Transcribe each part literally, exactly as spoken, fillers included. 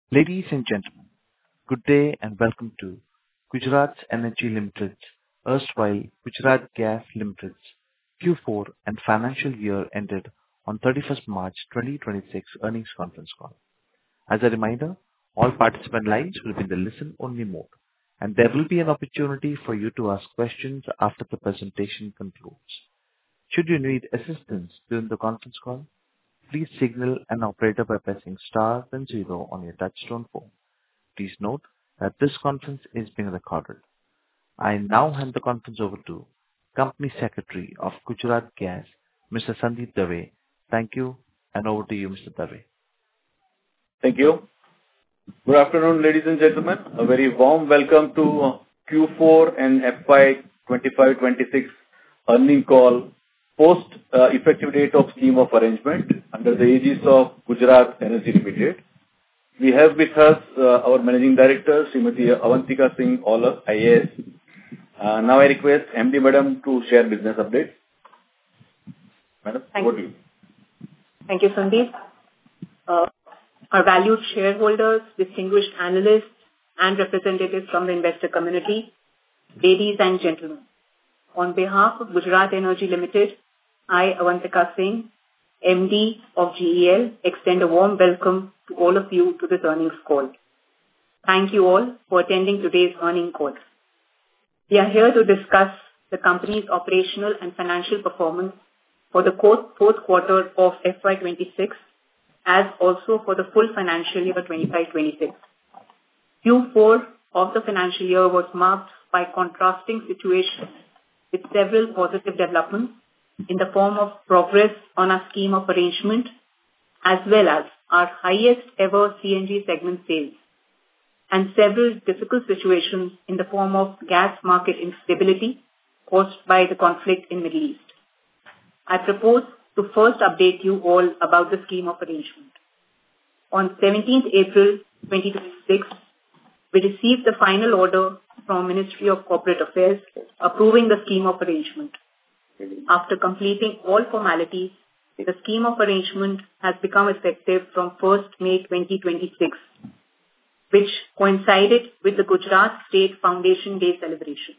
Ladies and gentlemen, good day and welcome to Gujarat Energy Limited's erstwhile Gujarat Gas Limited's Q four and financial year ended on thirty-first March twenty twenty-six earnings conference call. As a reminder, all participant lines will be in the listen-only mode, and there will be an opportunity for you to ask questions after the presentation concludes. Should you need assistance during the conference call, please signal an operator by pressing star then zero on your touchtone phone. Please note that this conference is being recorded. I now hand the conference over to Company Secretary of Gujarat Gas, Mister Sandeep Dave. Thank you, and over to you, Mister Dave. Thank you. Good afternoon, ladies and gentlemen. A very warm welcome to Q four and F Y twenty-five twenty-six earnings call post uh, effective date of scheme of arrangement under the aegis of Gujarat Energy Limited. We have with us uh, our Managing Director, Srimati Avantika Singh Aulach, I A S. Uh, now I request M D Madam to share business updates. Madam, Thank over to you. Thank you, Sandeep. Uh, our valued shareholders, distinguished analysts, and representatives from the investor community, ladies and gentlemen, on behalf of Gujarat Energy Limited, I, Avantika Singh, M D of G E L, extend a warm welcome to all of you to this earnings call. Thank you all for attending today's earnings call. We are here to discuss the company's operational and financial performance for the fourth quarter of F Y twenty-six, as also for the full financial year twenty-five twenty-six. Q four of the financial year was marked by contrasting situations with several positive developments in the form of progress on our scheme of arrangement, as well as our highest ever C N G segment sales, and several difficult situations in the form of gas market instability caused by the conflict in Middle East. I propose to first update you all about the scheme of arrangement. On seventeenth April twenty twenty-six, we received the final order from Ministry of Corporate Affairs approving the scheme of arrangement. After completing all formalities, the scheme of arrangement has become effective from first May twenty twenty-six, which coincided with the Gujarat State Foundation Day celebration.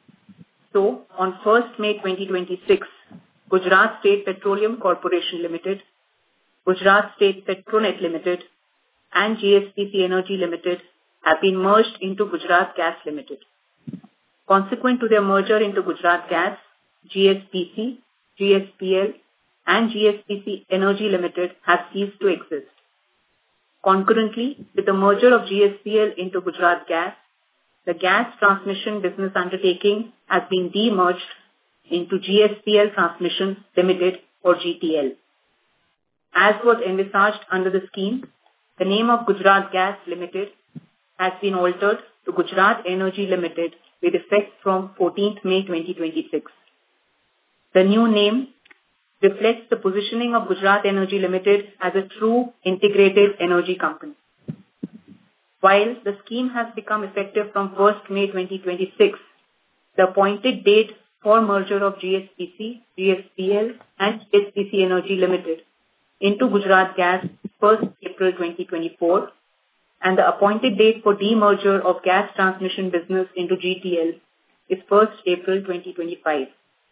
So, on first May twenty twenty-six, Gujarat State Petroleum Corporation Limited, Gujarat State Petronet Limited, and G S P C Energy Limited have been merged into Gujarat Gas Limited. Consequent to their merger into Gujarat Gas, G S P C, G S P L, and G S P C Energy Limited have ceased to exist. Concurrently, with the merger of G S P L into Gujarat Gas, the gas transmission business undertaking has been demerged into G S P L Transmission Limited or G T L. As was envisaged under the scheme, the name of Gujarat Gas Limited has been altered to Gujarat Energy Limited with effect from fourteenth May twenty twenty-six. The new name reflects the positioning of Gujarat Energy Limited as a true integrated energy company. While the scheme has become effective from first May twenty twenty-six, the appointed date for merger of G S P C, G S P L, and G S P C Energy Limited into Gujarat Gas is first April twenty twenty-four, and the appointed date for demerger of gas transmission business into G T L is first April twenty twenty-five.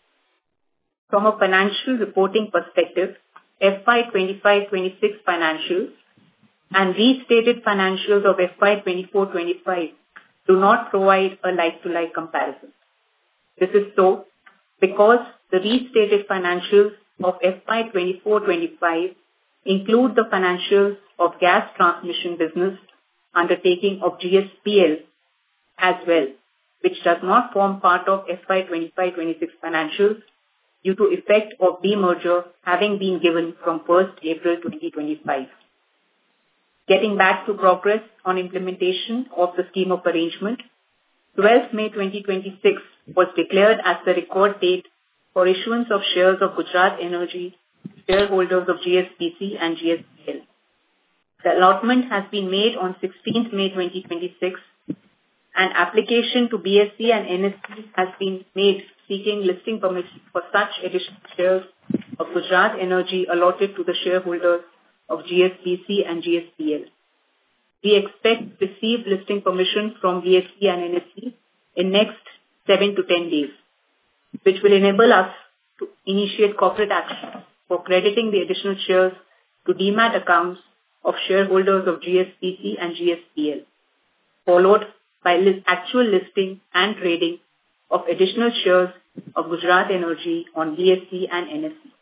From a financial reporting perspective, F Y twenty-five twenty-six financials and restated financials of F Y twenty-four twenty-five do not provide a like-to-like comparison. This is so because the restated financials of F Y twenty-four twenty-five include the financials of gas transmission business undertaking of G S P L as well, which does not form part of F Y twenty-five twenty-six financials due to effect of demerger having been given from first April twenty twenty-five. Getting back to progress on implementation of the scheme of arrangement, twelfth May twenty twenty-six was declared as the record date for issuance of shares of Gujarat Energy shareholders of G S P C and G S P L. The allotment has been made on sixteenth May twenty twenty-six. An application to B S E and N S E has been made seeking listing permission for such additional shares of Gujarat Energy allotted to the shareholders of G S P C and G S P L. we expect to receive listing permission from B S E and N S E in next seven to ten days, which will enable us to initiate corporate action for crediting the additional shares to demat accounts of shareholders of G S P C and G S P L, followed by list, actual listing and trading of additional shares of Gujarat Energy on B S E and N S E.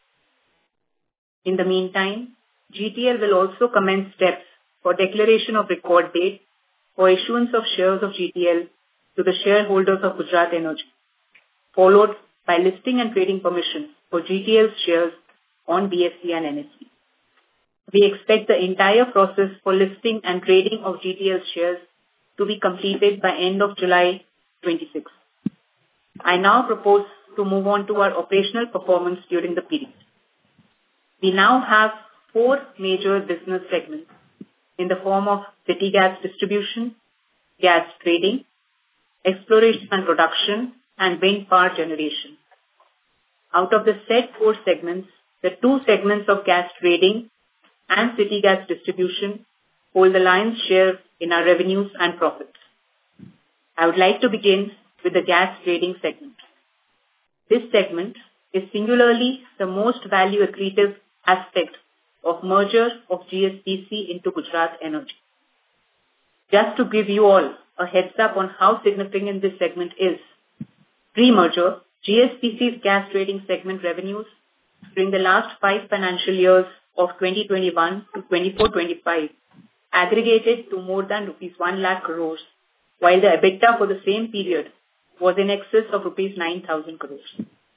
In the meantime, G T L will also commence steps for declaration of record date for issuance of shares of G T L to the shareholders of Gujarat Energy, followed by listing and trading permission for G T L's shares on B S E and N S E. We expect the entire process for listing and trading of G T L's shares to be completed by end of July twenty-sixth. I now propose to move on to our operational performance during the period. We now have four major business segments in the form of city gas distribution, gas trading, exploration and production, and wind power generation. Out of the said four segments, the two segments of gas trading and city gas distribution hold the lion's share in our revenues and profits. I would like to begin with the gas trading segment. This segment is singularly the most value accretive aspect of merger of G S P C into Gujarat Energy. Just to give you all a heads up on how significant this segment is, pre-merger, G S P C's gas trading segment revenues during the last five financial years of twenty twenty-one to twenty-four twenty-five aggregated to more than rupees one lakh crores, while the EBITDA for the same period was in excess of rupees nine thousand crores.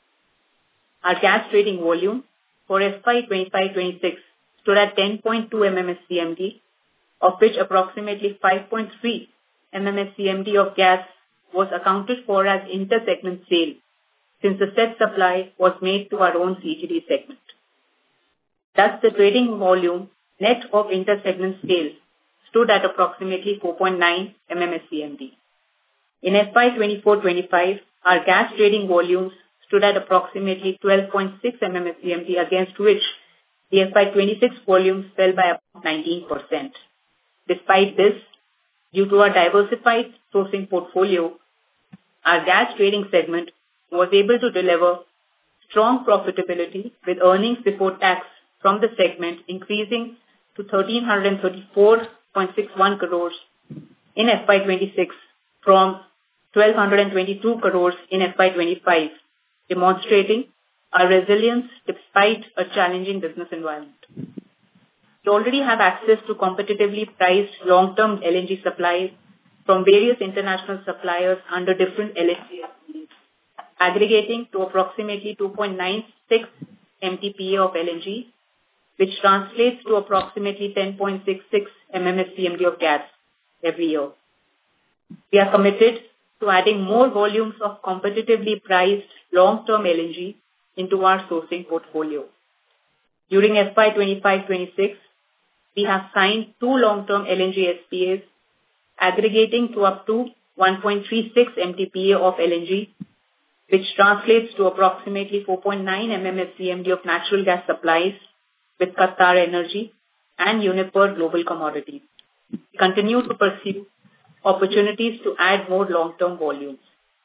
Our gas trading volume for F Y twenty-five twenty-six stood at ten point two MMSCMD, of which approximately five point three MMSCMD of gas was accounted for as inter-segment sale, since the said supply was made to our own C G D segment. Thus, the trading volume net of inter-segment sale stood at approximately four point nine MMSCMD. In F Y twenty-four twenty-five, our gas trading volumes stood at approximately twelve point six MMSCMD, against which the F Y twenty-six volumes fell by about nineteen percent. Despite this, due to our diversified sourcing portfolio, our gas trading segment was able to deliver strong profitability, with earnings before tax from the segment increasing to one thousand three hundred thirty-four point six one crores in F Y twenty-six from one thousand two hundred twenty-two crores in F Y twenty-five, demonstrating our resilience despite a challenging business environment. We already have access to competitively priced long-term L N G supplies from various international suppliers under different L N G agreements, aggregating to approximately two point nine six M T P A of L N G, which translates to approximately ten point six six MMSCMD of gas every year. We are committed to adding more volumes of competitively priced long-term L N G into our sourcing portfolio. During F Y twenty-five twenty-six, we have signed two long-term L N G S P As aggregating to up to one point three six M T P A of L N G, which translates to approximately four point nine MMSCMD of natural gas supplies with Qatar Energy and Uniper Global Commodities. We continue to pursue opportunities to add more long-term volumes.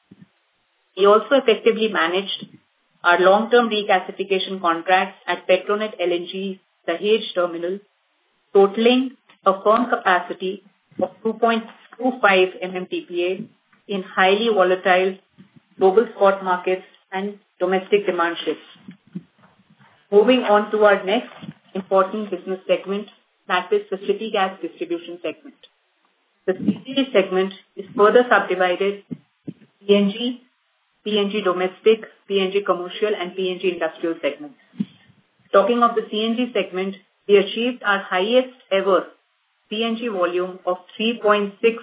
We also effectively managed our long-term regasification contracts at Petronet L N G Dahej terminal, totaling a firm capacity of two point two five M M T P A in highly volatile global spot markets and domestic demand shifts. Moving on to our next important business segment, that is the city gas distribution segment. The C G D segment is further subdivided P N G, P N G domestic, P N G commercial, and P N G industrial segments. Talking of the C N G segment, we achieved our highest ever P N G volume of three point six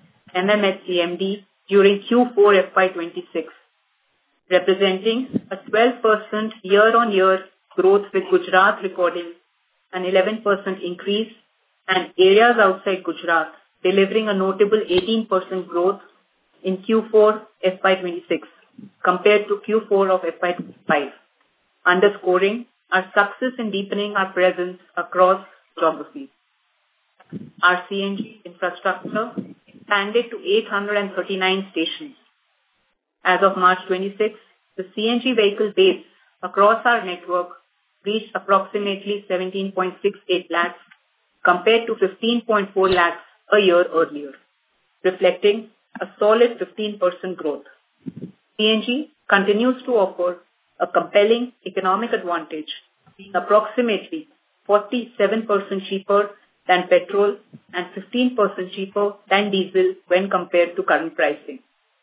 MMSCMD during Q four F Y twenty-six, representing a twelve percent year-on-year growth, with Gujarat recording an eleven percent increase and areas outside Gujarat delivering a notable eighteen percent growth in Q four F Y twenty-six compared to Q four of F Y twenty-five, underscoring our success in deepening our presence across geographies. Our C N G infrastructure infrastructure expanded to eight hundred thirty-nine stations. As of March twenty-sixth, the C N G vehicle base across our network reached approximately seventeen point six eight lakhs compared to fifteen point four lakhs a year earlier, reflecting a solid fifteen percent growth. C N G continues to offer a compelling economic advantage, being approximately forty-seven percent cheaper than petrol and fifteen percent cheaper than diesel when compared to current pricing.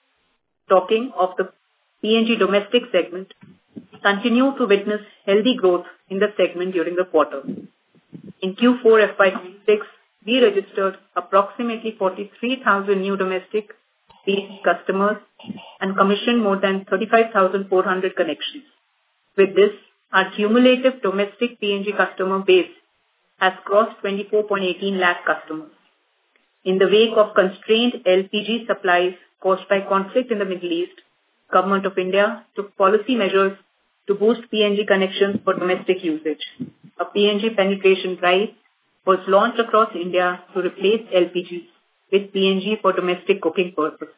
Talking of the P N G domestic segment, we continue to witness healthy growth in the segment during the quarter. In Q four F Y twenty-six, we registered approximately forty-three thousand new domestic P N G customers and commissioned more than thirty-five thousand four hundred connections. With this, our cumulative domestic P N G customer base has crossed twenty-four point one eight lakh customers. In the wake of constrained L P G supplies caused by conflict in the Middle East, Government of India took policy measures to boost P N G connections for domestic usage. A P N G penetration drive was launched across India to replace L P G with P N G for domestic cooking purposes.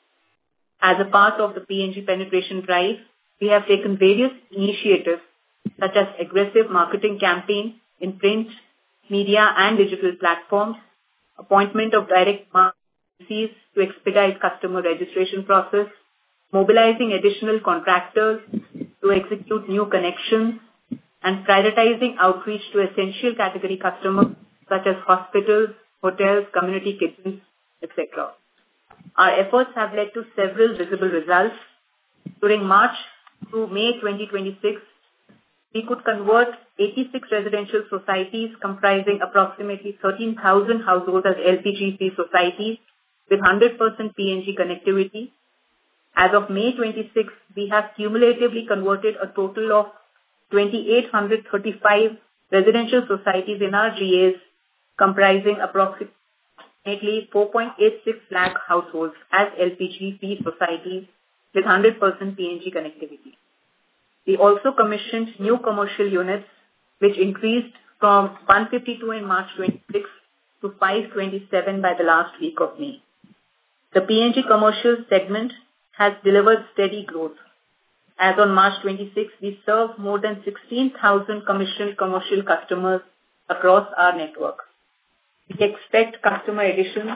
As a part of the P N G penetration drive, we have taken various initiatives such as aggressive marketing campaigns in print, media and digital platforms, appointment of direct agencies to expedite customer registration process, mobilizing additional contractors to execute new connections, and prioritizing outreach to essential category customers such as hospitals, hotels, community kitchens, et cetera. Our efforts have led to several visible results. During March to May twenty twenty-six, we could convert eighty-six residential societies comprising approximately thirteen thousand households as L P G-free societies with one hundred percent P N G connectivity. As of May twenty-sixth, we have cumulatively converted a total of two thousand eight hundred thirty-five residential societies in our G As comprising approximately four point eight six lakh households as L P G-free societies with one hundred percent P N G connectivity. We also commissioned new commercial units, which increased from one hundred fifty-two in March twenty-six to five hundred twenty-seven by the last week of May. The P N G commercial segment has delivered steady growth. As on March twenty-sixth, we serve more than sixteen thousand commissioned commercial customers across our network. We expect customer additions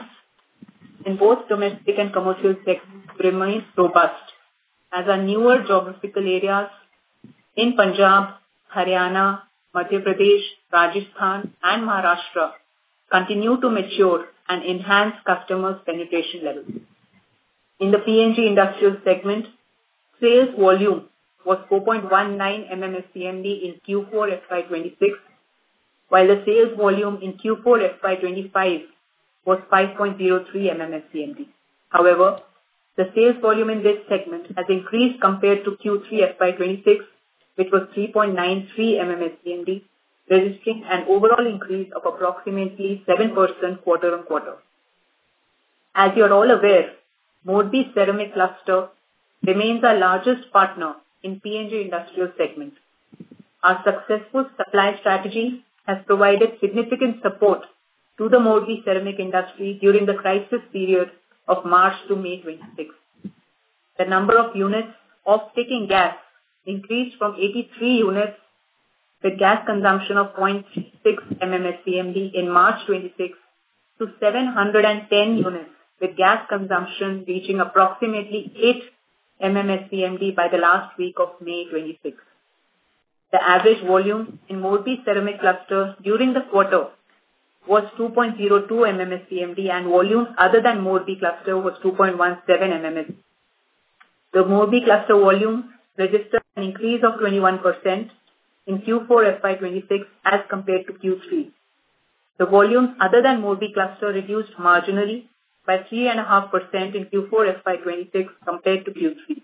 in both domestic and commercial segments to remain robust as our newer geographical areas in Punjab, Haryana, Madhya Pradesh, Rajasthan and Maharashtra continue to mature and enhance customers' penetration levels. In the P N G industrial segment, sales volume was four point one nine M M S C M D in Q four F Y twenty-six, while the sales volume in Q four F Y twenty-five was five point zero three M M S C M D. However, the sales volume in this segment has increased compared to Q three F Y twenty-six, which was three point nine three M M S C M D, registering an overall increase of approximately seven percent quarter on quarter. As you are all aware, Morbi Ceramic Cluster remains our largest partner in P N G industrial segment. Our successful supply strategy has provided significant support to the Morbi ceramic industry during the crisis period of March to May twenty-sixth. The number of units of taking gas increased from eighty-three units with gas consumption of zero point three six M M S C M D in March twenty-sixth to seven hundred ten units with gas consumption reaching approximately eight M M S C M D by the last week of May twenty-sixth. The average volume in Morbi Ceramic Cluster during the quarter was two point zero two M M S C M D and volumes other than Morbi Cluster was two point one seven M M S C M D. The Morbi Cluster volume registered an increase of twenty-one percent in Q four F Y twenty-six as compared to Q three. The volumes other than Morbi Cluster reduced marginally by three point five percent in Q four F Y twenty-six compared to Q three.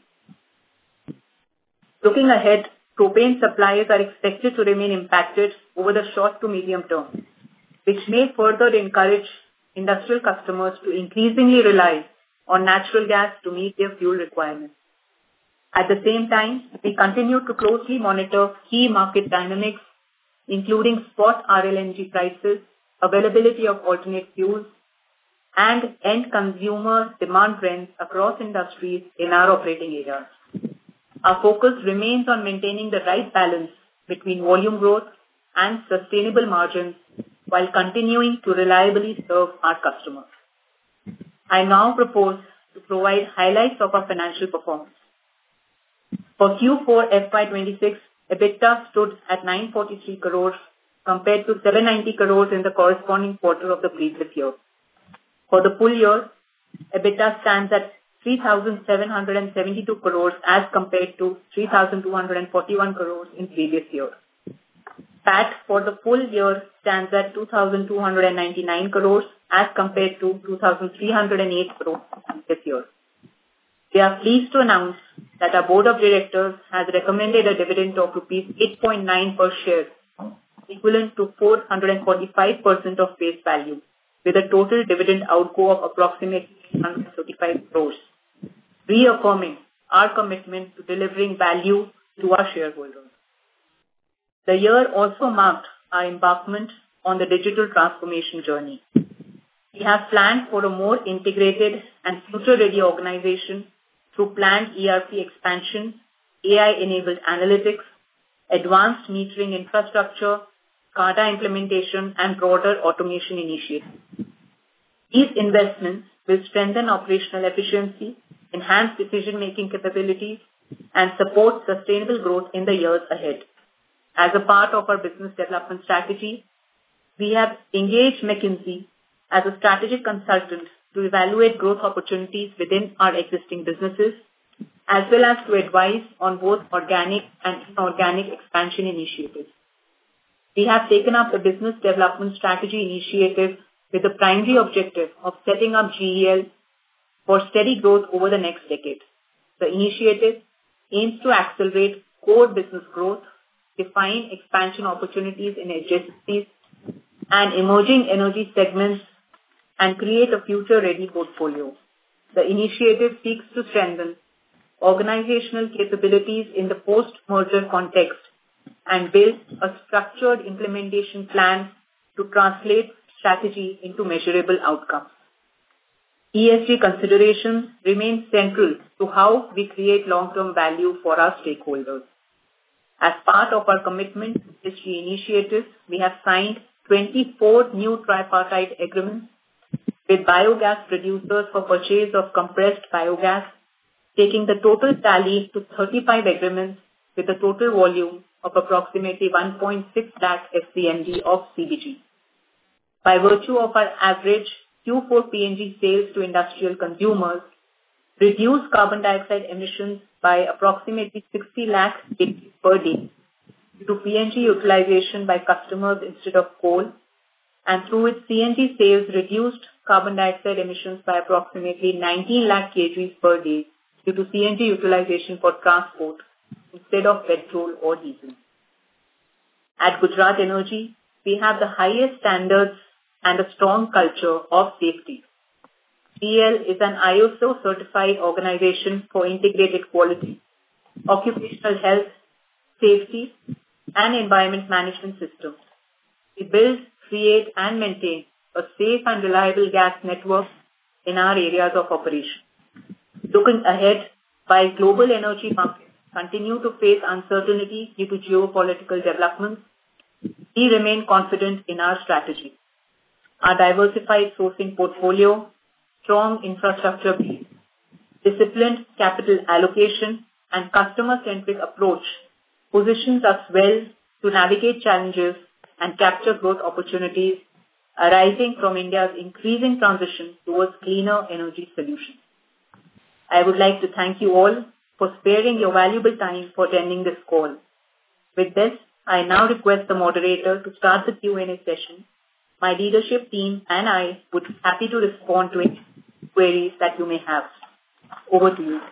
Looking ahead, propane supplies are expected to remain impacted over the short to medium term, which may further encourage industrial customers to increasingly rely on natural gas to meet their fuel requirements. At the same time, we continue to closely monitor key market dynamics, including spot R L N G prices, availability of alternate fuels, and end consumer demand trends across industries in our operating areas. Our focus remains on maintaining the right balance between volume growth and sustainable margins while continuing to reliably serve our customers. I now propose to provide highlights of our financial performance. For Q four F Y twenty-six, EBITDA stood at nine forty-three crores compared to seven ninety crores in the corresponding quarter of the previous year. For the full year, EBITDA stands at three thousand seven hundred seventy-two crores as compared to three thousand two hundred forty-one crores in previous year. P A T for the full year stands at two thousand two hundred ninety-nine crores as compared to two thousand three hundred eight crores this year. We are pleased to announce that our Board of Directors has recommended a dividend of rupees eight point nine per share, equivalent to four hundred forty-five percent of face value, with a total dividend outgo of approximately one hundred thirty-five crores, reaffirming our commitment to delivering value to our shareholders. The year also marked our embarkment on the digital transformation journey. We have planned for a more integrated and future-ready organization through planned E R P expansion, A I-enabled analytics, advanced metering infrastructure, SCADA implementation, and broader automation initiatives. These investments will strengthen operational efficiency, enhance decision-making capabilities, and support sustainable growth in the years ahead. As a part of our business development strategy, we have engaged McKinsey as a strategic consultant to evaluate growth opportunities within our existing businesses, as well as to advise on both organic and inorganic expansion initiatives. We have taken up the business development strategy initiative with the primary objective of setting up G E L for steady growth over the next decade. The initiative aims to accelerate core business growth, define expansion opportunities in adjacencies and emerging energy segments, and create a future-ready portfolio. The initiative seeks to strengthen organizational capabilities in the post-merger context and build a structured implementation plan to translate strategy into measurable outcomes. E S G considerations remain central to how we create long-term value for our stakeholders. As part of our commitment to E S G initiatives, we have signed twenty-four new tripartite agreements with biogas producers for purchase of compressed biogas, taking the total tally to thirty-five agreements with a total volume of approximately one point six lakh S C M D of C B G. By virtue of our average Q four P N G sales to industrial consumers, reduced carbon dioxide emissions by approximately sixty lakh kgs per day due to P N G utilization by customers instead of coal, and through its C N G sales reduced carbon dioxide emissions by approximately nineteen lakh kgs per day due to C N G utilization for transport instead of petrol or diesel. At Gujarat Energy, we have the highest standards and a strong culture of safety. G E L is an I S O certified organization for integrated quality, occupational health, safety, and environment management systems. We build, create, and maintain a safe and reliable gas network in our areas of operation. Looking ahead, while global energy markets continue to face uncertainty due to geopolitical developments, we remain confident in our strategy. Our diversified sourcing portfolio, strong infrastructure base, disciplined capital allocation, and customer-centric approach positions us well to navigate challenges and capture growth opportunities arising from India's increasing transition towards cleaner energy solutions. I would like to thank you all for sparing your valuable time for attending this call. With this, I now request the moderator to start the Q and A session. My leadership team and I would be happy to respond to any queries that you may have. Over to you.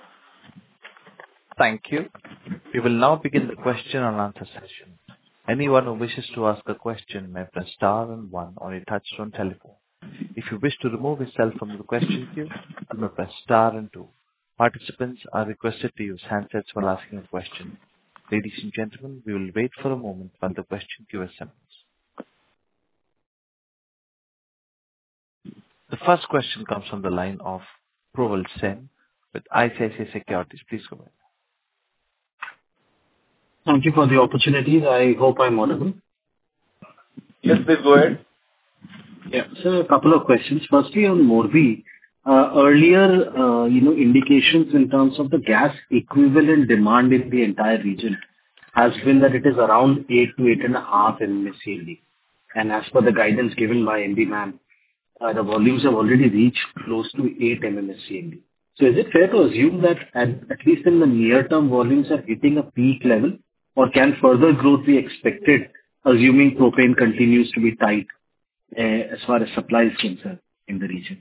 Thank you. We will now begin the question and answer session. Anyone who wishes to ask a question may press star and one on your touchtone telephone. If you wish to remove yourself from the question queue, you may press star and two. Participants are requested to use handsets while asking a question. Ladies and gentlemen, we will wait for a moment while the question queue assembles. The first question comes from the line of Probal Sen with I C I C I Securities. Please go ahead. Thank you for the opportunity. I hope I'm audible. Yes, please go ahead. Yeah. So a couple of questions. Firstly, on Morbi, uh, earlier, uh, you know, indications in terms of the gas equivalent demand in the entire region has been that it is around eight to eight and a half MMSCMD. And as per the guidance given by M D ma'am, uh, the volumes have already reached close to eight MMSCMD. So is it fair to assume that at, at least in the near term, volumes are hitting a peak level, or can further growth be expected, assuming propane continues to be tight uh, as far as supply is concerned in the region?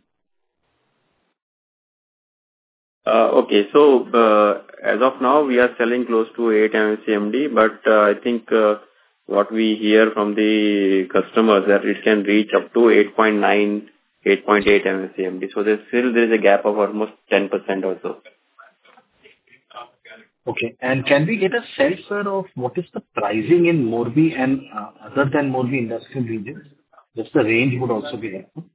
Uh, Okay. So, uh, as of now, we are selling close to eight MMSCMD, but uh, I think uh, what we hear from the customers that it can reach up to eight point nine, eight point eight MMSCMD. So there's still there is a gap of almost ten percent or so. Okay. And can we get a sense, sir, of what is the pricing in Morbi and uh, other than Morbi industrial regions? Just the range would also be helpful.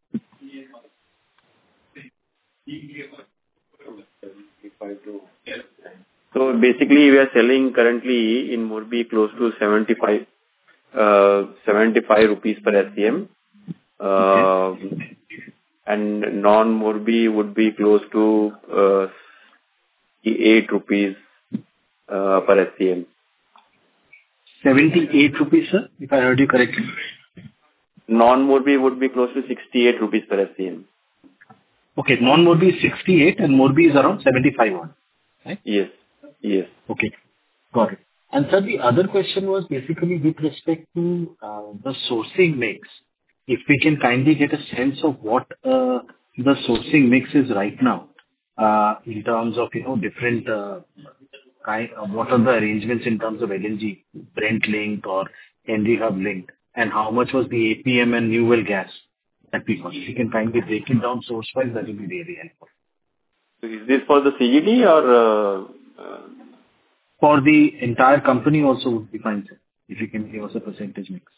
So basically, we are selling currently in Morbi close to seventy-five, uh, seventy-five rupees per S C M. Uh, and non-Morbi would be close to uh, eight rupees uh, per S C M. seventy-eight rupees, sir, if I heard you correctly. Non-Morbi would be close to sixty-eight rupees per S C M. Okay, non-Morbi is sixty-eight and Morbi is around seventy-five on, right? Yes, yes. Okay, got it. And sir, the other question was basically with respect to uh, the sourcing mix. If we can kindly get a sense of what uh, the sourcing mix is right now, uh, in terms of, you know, different uh, kind, uh, what are the arrangements in terms of L N G, Brent linked or Henry Hub linked, and how much was the A P M and New Well gas that we got? If you can kindly break it down source-wise, that will be really helpful. So is this for the C G D or? Uh, uh, For the entire company also would be fine, sir, if you can give us a percentage mix.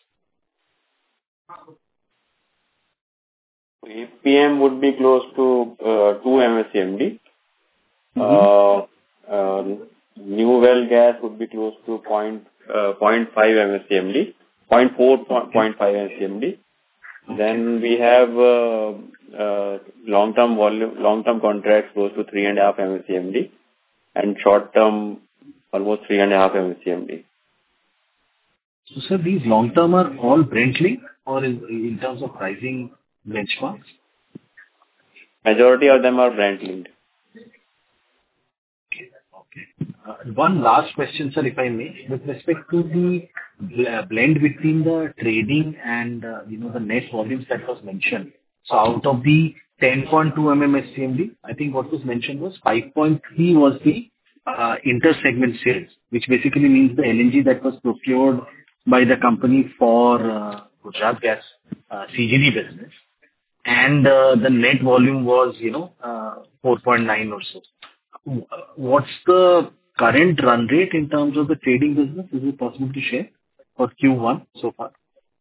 A P M would be close to uh, two MMSCMD. Mm-hmm. Uh, uh, New Well gas would be close to point, uh, zero point five MMSCMD, zero point four, zero point five MMSCMD. Okay. Then we have uh, uh, long-term volume, long-term contracts close to three and a half MMSCMD, and short-term almost three and a half MMSCMD. So, sir, these long-term are all Brent linked or in, in terms of pricing benchmarks? Majority of them are Brent linked. Okay. Okay. Uh, one last question, sir, if I may, with respect to the bl- uh, blend between the trading and uh, you know the net volumes that was mentioned. So, out of the ten point two MMSCMD, I think what was mentioned was five point three was the uh, inter-segment sales, which basically means the L N G that was procured by the company for uh, Gujarat Gas uh, C G D business, and uh, the net volume was, you know, uh, four point nine or so. What's the current run rate in terms of the trading business? Is it possible to share for Q one so far?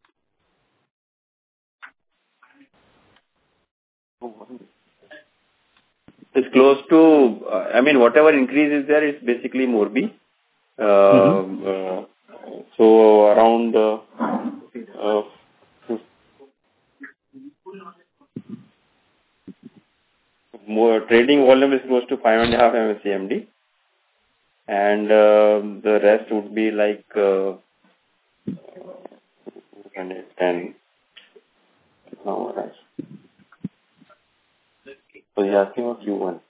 It's close to, uh, I mean, whatever increase is there is basically Morbi. Uh, mm-hmm. uh, so around uh, uh, more trading volume is close to five and a half MMSCMD, and uh, the rest would be like uh, ten. No, right. So you're asking about Q one.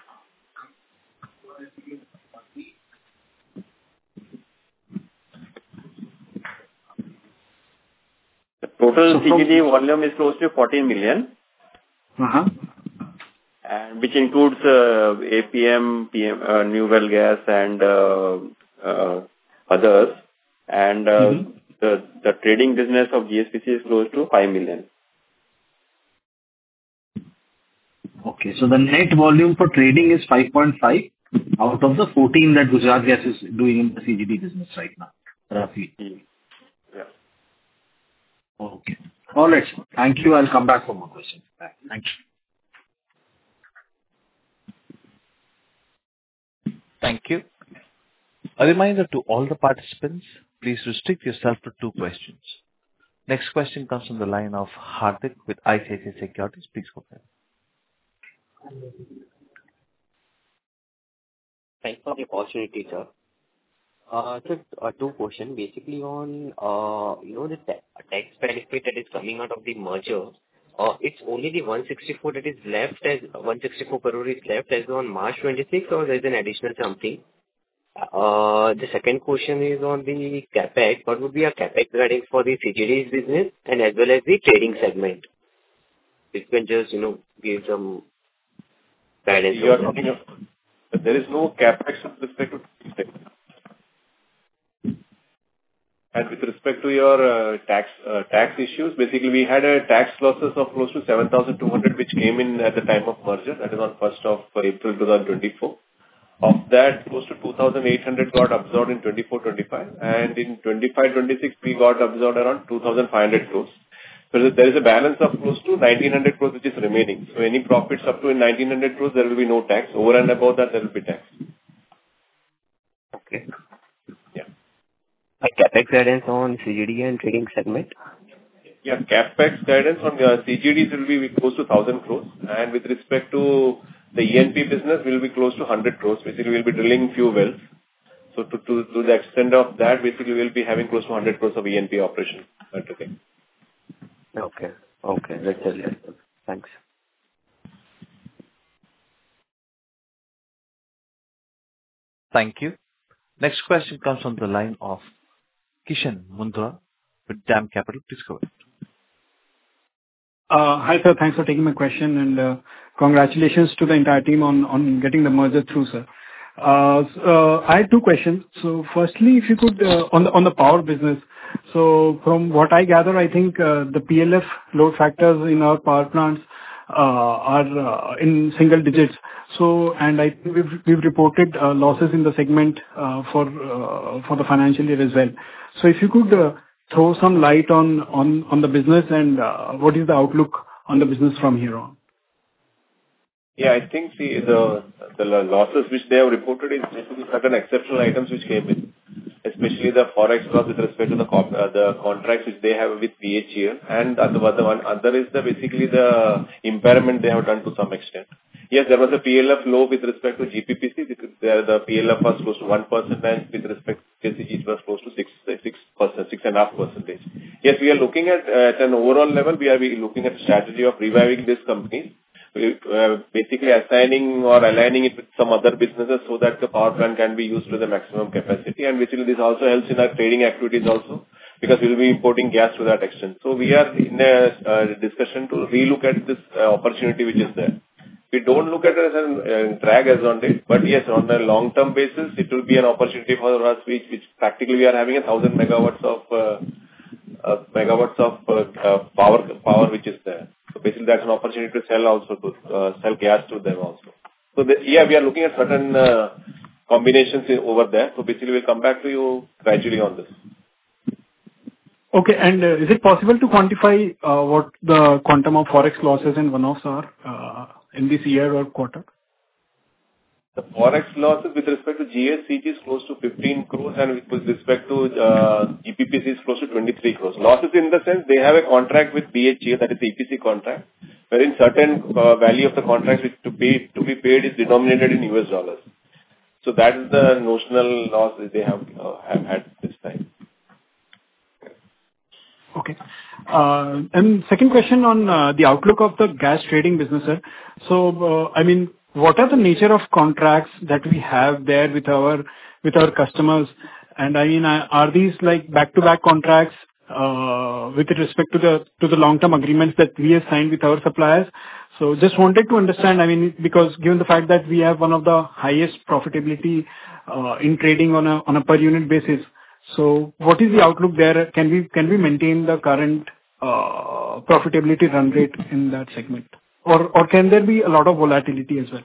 The total so C G D volume is close to fourteen million. Uh-huh. And which includes uh, A P M, P M, uh, New Well gas, and uh, uh, others. And uh, mm-hmm. the the trading business of G S P C is close to five million. Okay, so the net volume for trading is five point five out of the fourteen that Gujarat Gas is doing in the C G D business right now, roughly. Yeah. Okay. All right, sir. Thank you. I'll come back for more questions. Thank you. Thank you. A reminder to all the participants, please restrict yourself to two questions. Next question comes from the line of Hardik with I C I C I Securities. Please go ahead. Thanks for the opportunity, sir. Uh, so, uh, two questions. Basically on, uh, you know, the ta- tax benefit that is coming out of the merger. Uh, it's only the one sixty-four that is left as one sixty-four crore is left as on March twenty-sixth, or there's an additional something. Uh, the second question is on the capex. What would be a capex guiding for the C G D's business and as well as the trading segment? If you can just, you know, give some guidance. You are talking of, there is no capex with respect to segment. And with respect to your uh, tax uh, tax issues, basically we had a tax losses of close to seven thousand two hundred which came in at the time of merger. That is on first of April twenty twenty-four. Of that, close to two thousand eight hundred got absorbed in twenty-four twenty-five, and in twenty-five twenty-six we got absorbed around two thousand five hundred crores. So there is a balance of close to nineteen hundred crores which is remaining. So any profits up to nineteen hundred crores, there will be no tax. Over and above that, there will be tax. Okay. Yeah. A capex guidance on C G D and trading segment? Yeah, capex guidance on uh, C G Ds will be close to one thousand crores, and with respect to the E N P business will be close to one hundred crores. Basically, we'll be drilling few wells. So to, to, to the extent of that, basically we'll be having close to one hundred crores of E N P operation. Okay. Okay. Okay. That's helpful. Thanks. Thank you. Next question comes from the line of Kishan Mundra with DAM Capital. Please go ahead. Uh, Hi, sir. Thanks for taking my question, and uh, congratulations to the entire team on on getting the merger through, sir. Uh, s- uh, I had two questions. So firstly, if you could, uh, on the on the power business, so from what I gather, I think uh, the P L F load factors in our power plants uh, are uh, in single digits. So, and I think we've we've reported uh, losses in the segment uh, for uh, for the financial year as well. So if you could uh, throw some light on on on the business and uh, what is the outlook on the business from here on? Yeah, I think see the the losses which they have reported is basically certain exceptional items which came in, especially the forex loss with respect to the co- uh, the contracts which they have with B H E L, and the other one other is the basically the impairment they have done to some extent. Yes, there was a P L F low with respect to G P P C because there the P L F was close to one percent, and with respect to K C G it was close to six six percent, six and a half percentage. Yes, we are looking at uh, at an overall level. We are we looking at a strategy of reviving this company. Uh, basically assigning or aligning it with some other businesses so that the power plant can be used to the maximum capacity, and basically this also helps in our trading activities also because we will be importing gas to that extent. So we are in a uh, discussion to relook at this uh, opportunity which is there. We don't look at it as a uh, drag as on date, but yes, on a long-term basis, it will be an opportunity for us which, which practically we are having a thousand megawatts of uh, uh, megawatts of uh, uh, power power which is there. So basically, that's an opportunity to sell also to uh, sell gas to them also. So the, yeah, we are looking at certain uh, combinations in, over there. So basically, we'll come back to you gradually on this. Okay, and uh, is it possible to quantify uh, what the quantum of forex losses and one-offs are uh, in this year or quarter? The forex losses with respect to G S C G is close to fifteen crores, and with respect to uh, G P P C is close to twenty-three crores. Losses in the sense they have a contract with B H E L, that is the E P C contract, wherein certain uh, value of the contract which to pay to be paid is denominated in U S dollars. So that is the notional loss that they have uh, have had this time. Okay. Uh, And second question on uh, the outlook of the gas trading business, sir. So, uh, I mean, what are the nature of contracts that we have there with our with our customers? And I mean, are are these like back-to-back contracts uh, with respect to the to the long-term agreements that we have signed with our suppliers? So just wanted to understand, I mean, because given the fact that we have one of the highest profitability uh, in trading on a on a per unit basis, so what is the outlook there? Can we can we maintain the current uh, profitability run rate in that segment? Or or can there be a lot of volatility as well?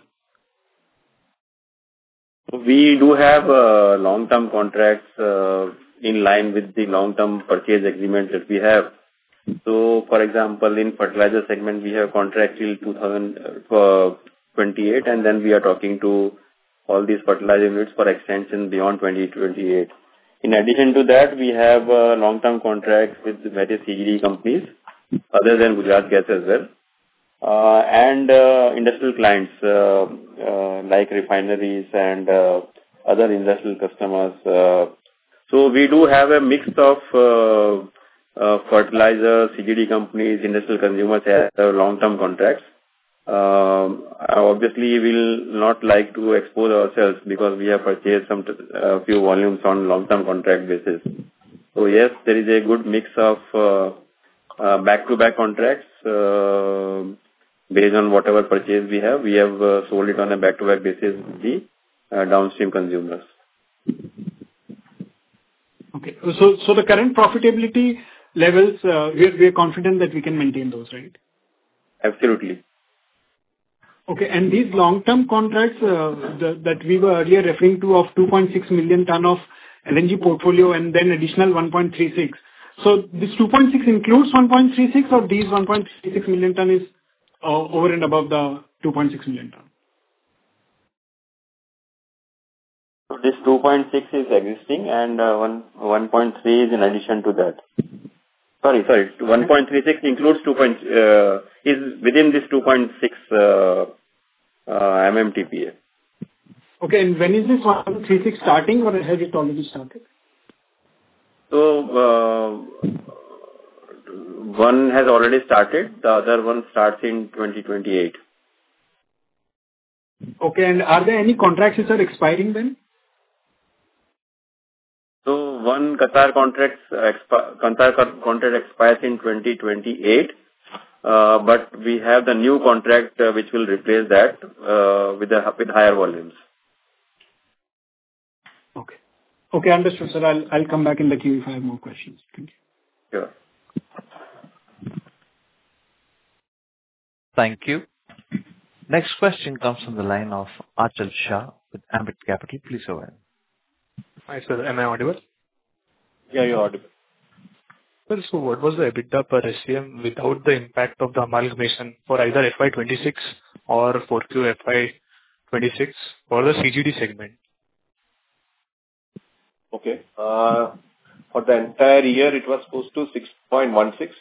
We do have uh, long-term contracts uh, in line with the long-term purchase agreement that we have. So, for example, in fertilizer segment, we have contract till two thousand twenty-eight, and then we are talking to all these fertilizer units for extension beyond twenty twenty-eight. In addition to that, we have uh, long-term contracts with various C G D companies, other than Gujarat Gas as well, uh, and uh, industrial clients uh, uh, like refineries and uh, other industrial customers. Uh, so we do have a mix of uh, uh, fertilizer, C G D companies, industrial consumers have long-term contracts. Um, obviously, we will not like to expose ourselves because we have purchased some uh, few volumes on long-term contract basis. So yes, there is a good mix of uh, uh, back-to-back contracts uh, based on whatever purchase we have. We have uh, sold it on a back-to-back basis with the uh, downstream consumers. Okay. So, so the current profitability levels, uh, we are, we are confident that we can maintain those, right? Absolutely. Okay. And these long-term contracts uh, the, that we were earlier referring to of two point six million ton of L N G portfolio and then additional one point three six. So this two point six includes one point three six, or these one point three six million ton is uh, over and above the two point six million ton? So this two point six is existing, and uh, one one point three is in addition to that. Sorry, sorry. one point three six includes two. Uh, is within this two point six uh, uh, M M T P A. Okay, and when is this one point three six starting, or has it already started? So uh, one has already started. The other one starts in twenty twenty-eight. Okay, and are there any contracts which are expiring then? So one Qatar contract expi- Qatar contract expires in twenty twenty-eight, uh, but we have the new contract uh, which will replace that uh, with the with higher volumes. Okay. Okay, understood, sir. I'll I'll come back in the queue if I have more questions. Thank you. Sure. Thank you. Next question comes from the line of Achal Shah with Ambit Capital. Please go ahead. Hi, sir. Am I audible? Yeah, you're audible. Sir, so what was the EBITDA per S C M without the impact of the amalgamation for either F Y twenty-six or four Q F Y twenty-six for the C G D segment? Okay. Uh, for the entire year, it was close to six point one six.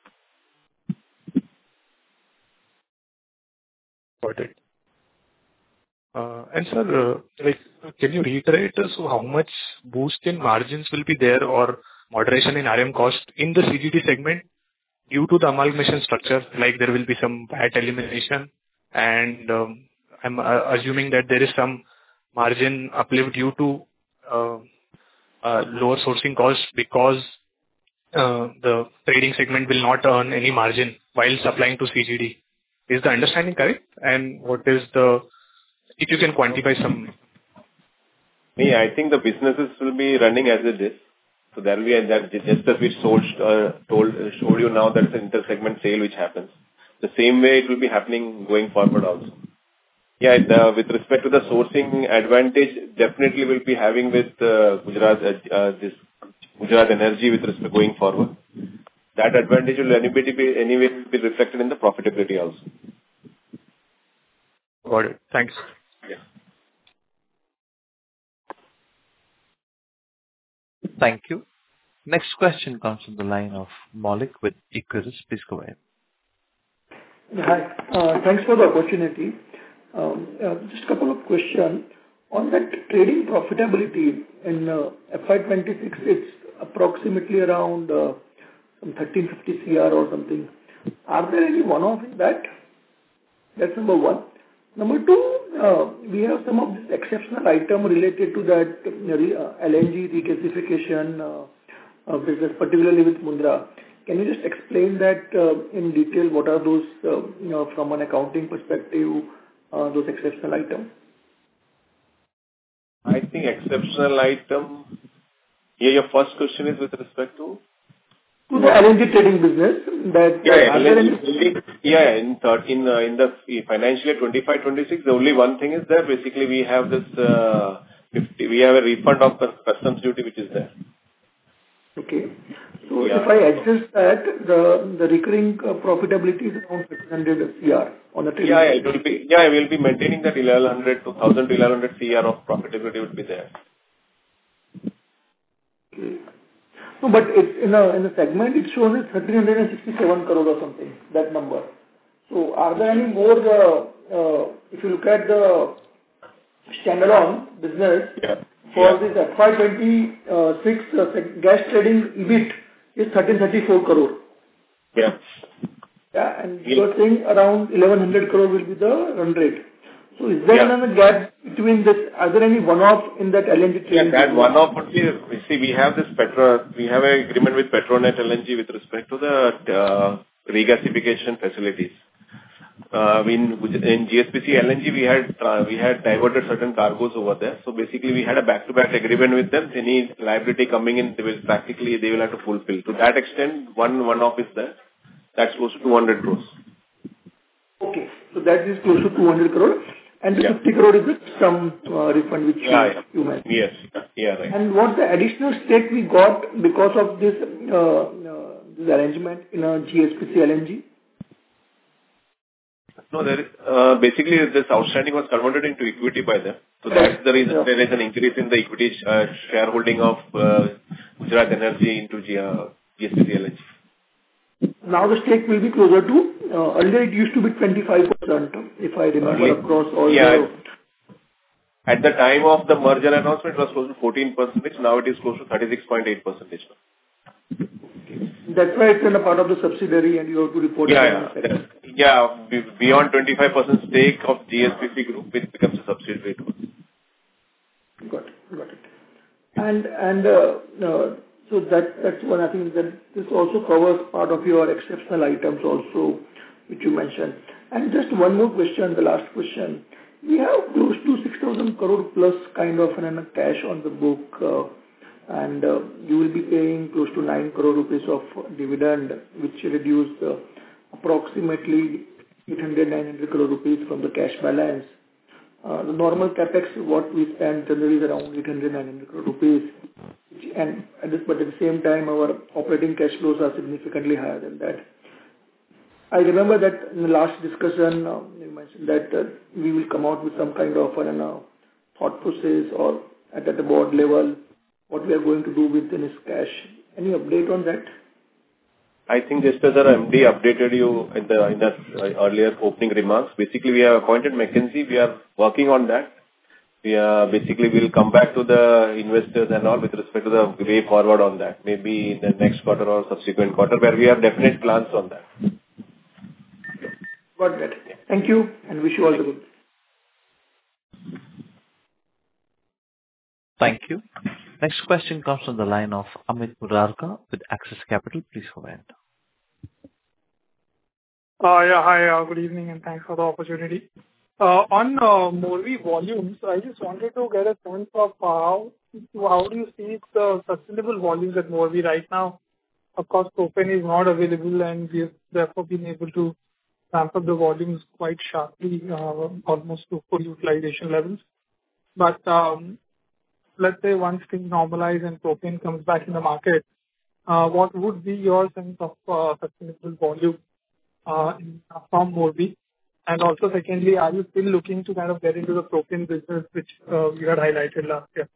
Got it. Uh, and sir, uh, like, can you reiterate uh, so how much boost in margins will be there or moderation in R M cost in the C G D segment due to the amalgamation structure? Like there will be some V A T elimination, and um, I'm uh, assuming that there is some margin uplift due to uh, uh, lower sourcing costs because uh, the trading segment will not earn any margin while supplying to C G D. Is the understanding correct? And what is the, if you can quantify some? Yeah, I think the businesses will be running as it is. So there will be a, that just as we sold, uh, told, showed you now, that's an inter-segment sale which happens. The same way it will be happening going forward also. Yeah, the, with respect to the sourcing advantage, definitely we'll be having with uh, Gujarat, uh, this Gujarat Energy with respect going forward. That advantage will anyway be, anyway be reflected in the profitability also. Got it. Thanks. Yeah. Thank you. Next question comes from the line of Maulik with Equirus. Please go ahead. Hi. Uh, Thanks for the opportunity. Um, uh, Just a couple of questions. On that trading profitability in uh, F Y twenty-six, it's approximately around uh, some thirteen fifty crore or something. Are there any one-off in that? That's number one. Number two, uh, we have some of this exceptional item related to that uh, L N G regasification uh, uh, business, particularly with Mundra. Can you just explain that uh, in detail? What are those, uh, you know, from an accounting perspective, uh, those exceptional items? I think exceptional item. Yeah, your first question is with respect to? To the L N G trading business. That, Yeah, uh, are there L N G any- trading, yeah, in third, in, uh, in the financial year twenty-five twenty-six, the only one thing is that basically we have this uh, fifty, we have a refund of the customs duty which is there. Okay. So Yeah. if I adjust that, the the recurring uh, profitability is around fifteen hundred crore on the trading. Yeah, it will be. Yeah, we'll be maintaining that eleven hundred to one thousand to eleven hundred crore of profitability would be there. Okay. No, but it's in a in the segment, it shows it one thousand three hundred sixty-seven crore or something, that number. So are there any more, uh, uh, if you look at the standalone business, Yeah. for Yeah. this F Y twenty-six uh, seg- gas trading EBIT is thirteen thirty-four crore. Yeah. Yeah, and Yeah. you are saying around eleven hundred crore will be the run rate. So is there Yeah. another gap between this? Are there any one-off in that L N G Yeah, trading? that business? one-off would be, you see, we have this Petro, we have an agreement with Petronet L N G with respect to the uh, regasification facilities. Uh, in in G S P C L N G, we had uh, we had diverted certain cargoes over there. So basically, we had a back-to-back agreement with them. Any liability coming in, they will practically they will have to fulfill. To that extent, one one-off is there. That's close to two hundred crores. Okay. So that is close to two hundred crore, and the Yeah. fifty crore is the some uh, refund which Yeah, you yeah. you mentioned. Yes. Yeah, right. And what's the additional stake we got because of this uh, uh, this arrangement in a G S P C L N G? No, there is uh, basically this outstanding was converted into equity by them. So that's the reason Yeah. there is an increase in the equity uh, shareholding of uh, Gujarat Energy into G- uh, G S P C L N G. Now the stake will be closer to, uh, earlier it used to be twenty-five percent, if I remember, Early- across all Yeah. the... At the time of the merger announcement, it was close to fourteen percent. Now it is close to thirty-six point eight percent. That's why it's in a part of the subsidiary, and you have to report it Yeah, in yeah. a second. Yeah, be- beyond twenty-five percent stake of G S P C Group, it becomes a subsidiary to us. Got it. Got it. And and uh, uh, so that that's one, I think that this also covers part of your exceptional items also, which you mentioned. And just one more question, the last question. We have close to six thousand crore plus kind of an cash on the book, uh, and uh, you will be paying close to nine crore rupees of dividend, which reduced uh, approximately eight hundred nine hundred crore rupees from the cash balance. Uh, The normal CapEx, what we spend generally is around eight hundred nine hundred crore rupees. And at this, but at the same time, our operating cash flows are significantly higher than that. I remember that in the last discussion, uh, you mentioned that uh, we will come out with some kind of an uh, thought process or at at the board level, what we are going to do with this cash. Any update on that? I think just as our M D updated you in the in the uh, earlier opening remarks, basically we have appointed McKinsey. We are working on that. We are basically will come back to the investors and all with respect to the way forward on that, maybe in the next quarter or subsequent quarter, where we have definite plans on that. Got that. Thank you, and wish you all the good. Thank you. Next question comes from the line of Amit Murarka with Axis Capital. Please go ahead. Uh, Yeah, hi, uh, good evening, and thanks for the opportunity. Uh, On uh, Morbi volumes, I just wanted to get a sense of how how do you see the sustainable volumes at Morbi right now? Of course, propane is not available, and we have therefore been able to ramp up the volumes quite sharply, uh, almost to full utilization levels. But um, let's say once things normalize and propane comes back in the market, uh, what would be your sense of uh, sustainable volume uh, in- from Morbi? And also, secondly, are you still looking to kind of get into the propane business, which uh, you had highlighted last year?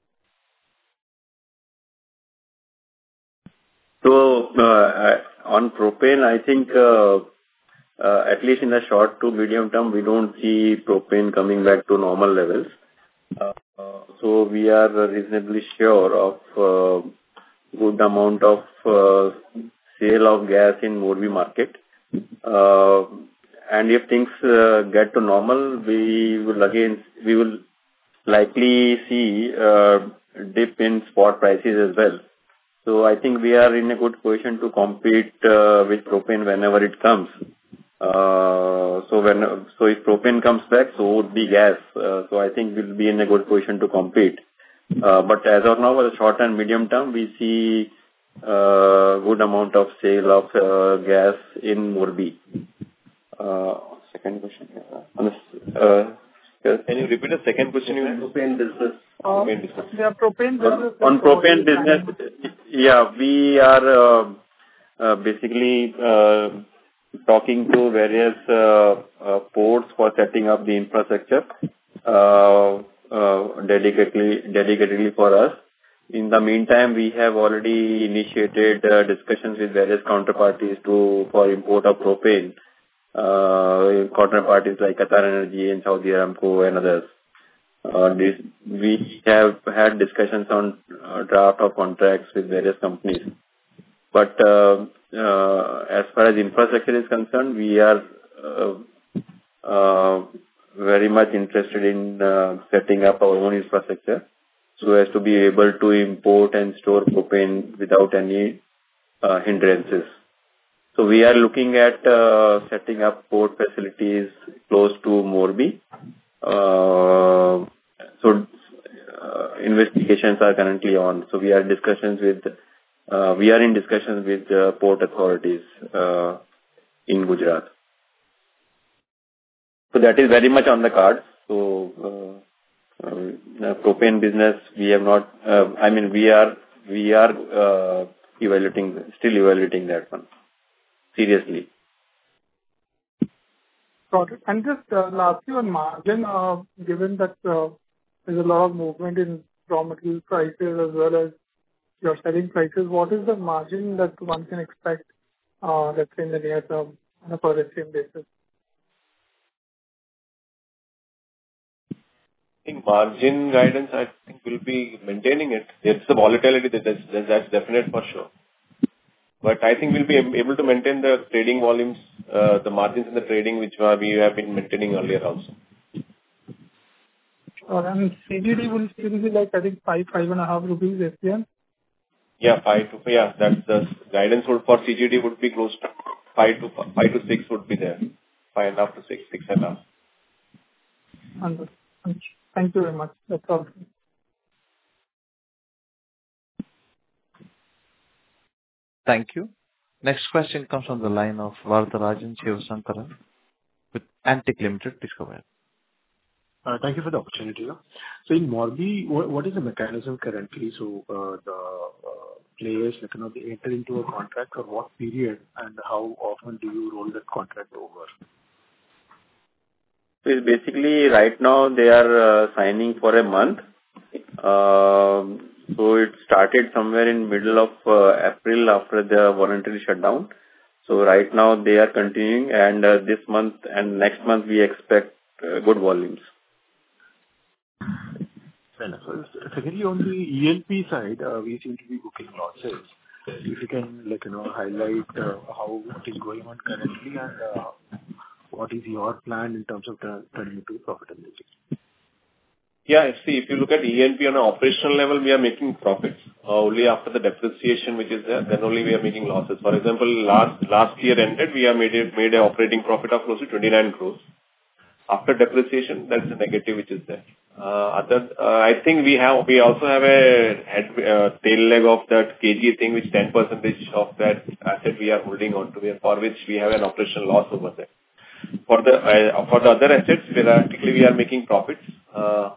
So, uh, on propane, I think, uh, uh, at least in the short to medium term, we don't see propane coming back to normal levels. Uh, So we are reasonably sure of uh, good amount of uh, sale of gas in Morbi market. Uh, And if things uh, get to normal, we will again, we will likely see uh, dip in spot prices as well. So I think we are in a good position to compete uh, with propane whenever it comes. Uh, So when so if propane comes back, so would be gas. Uh, So I think we'll be in a good position to compete. Uh, But as of now, for the short and medium term, we see uh, good amount of sale of uh, gas in Morbi. Uh, Second question. uh, on the, uh, Can you repeat the second question? You Propane business. Uh, Propane business. Yeah, propane business. On propane business, Yeah, we are uh, uh, basically uh, talking to various uh, uh, ports for setting up the infrastructure uh, uh, dedicatedly, dedicatedly for us. In the meantime, we have already initiated uh, discussions with various counterparties to for import of propane, uh, counterparties like Qatar Energy and Saudi Aramco and others. Uh, this, we have had discussions on uh, draft of contracts with various companies. But uh, uh, as far as infrastructure is concerned, we are uh, uh, very much interested in uh, setting up our own infrastructure so as to be able to import and store propane without any uh, hindrances. So we are looking at uh, setting up port facilities close to Morbi. Uh, so uh, investigations are currently on. So we are discussions with uh, we are in discussions with uh, port authorities uh, in Gujarat. So that is very much on the cards. So uh, uh, the propane business we have not. Uh, I mean we are we are uh, evaluating still evaluating that one seriously. Got it. And just uh, lastly on margin, uh, given that uh, there's a lot of movement in raw material prices as well as your selling prices, what is the margin that one can expect, uh, let's say in the near term on a per S C M basis? I think margin guidance, I think we'll be maintaining it. There's the volatility that that's, that's definite for sure. But I think we'll be able to maintain the trading volumes, uh, the margins in the trading, which we have been maintaining earlier also. Sure. And C G D will still be like, I think, five, five and a half rupees S C M? Yeah, five to, yeah, that's the guidance would for C G D would be close to five to, five to six would be there. Five and a half to six, six and a half. Understood. Thank you very much. That's all. Thank you. Next question comes from the line of Varatharajan Sivasankaran with Antique Limited. Please go ahead. Uh, Thank you for the opportunity. So in Morbi, what, what is the mechanism currently? So uh, the uh, players, like, you know, they enter into a contract for what period and how often do you roll that contract over? So it's basically right now they are uh, signing for a month. Uh, so it started somewhere in middle of uh, April after the voluntary shutdown. So right now they are continuing, and uh, this month and next month we expect uh, good volumes. Fair enough. So secondly, on the E L P side, uh, we seem to be booking losses. If you can, like, you know, highlight uh, how what is going on currently and uh, what is your plan in terms of the turning to profitability? Yeah, see, if you look at E L P on an operational level, we are making profits. Uh, only after the depreciation which is there, then only we are making losses. For example, last last year ended, we have made a, made an operating profit of close to twenty-nine crores. After depreciation, that's the negative which is there. Uh, other, uh, I think we have, we also have a head, uh, tail leg of that K G thing, which ten percentage of that asset we are holding on to, for which we have an operational loss over there. For the, uh, for the other assets, practically we are making profits, uh,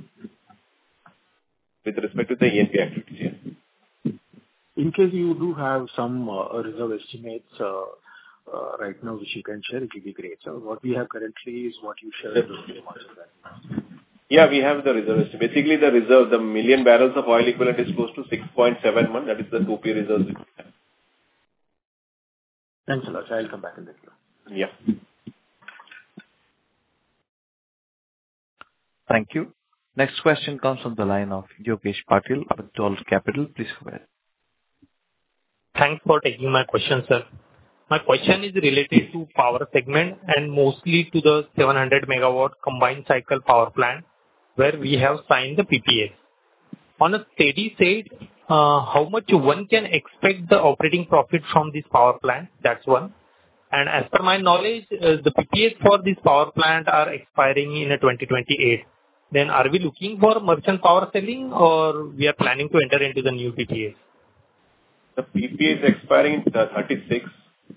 with respect to the E N P activities. Yeah. In case you do have some uh, reserve estimates uh, uh, right now which you can share, it will be great. So what we have currently is what you shared. Yeah, we have the reserve estimate. Basically, the reserve, the million barrels of oil equivalent is close to six point seven one. That is the two P reserves. Thanks a lot. I'll come back in the queue. Yeah. Thank you. Next question comes from the line of Yogesh Patil with Dolat Capital. Please go ahead. Thanks for taking my question, sir. My question is related to power segment and mostly to the seven hundred megawatt combined cycle power plant where we have signed the P P A. On a steady state, uh, how much one can expect the operating profit from this power plant? That's one. And as per my knowledge, uh, the P P As for this power plant are expiring in twenty twenty-eight. Then are we looking for merchant power selling or we are planning to enter into the new P P As? The P P A is expiring in thirty-six,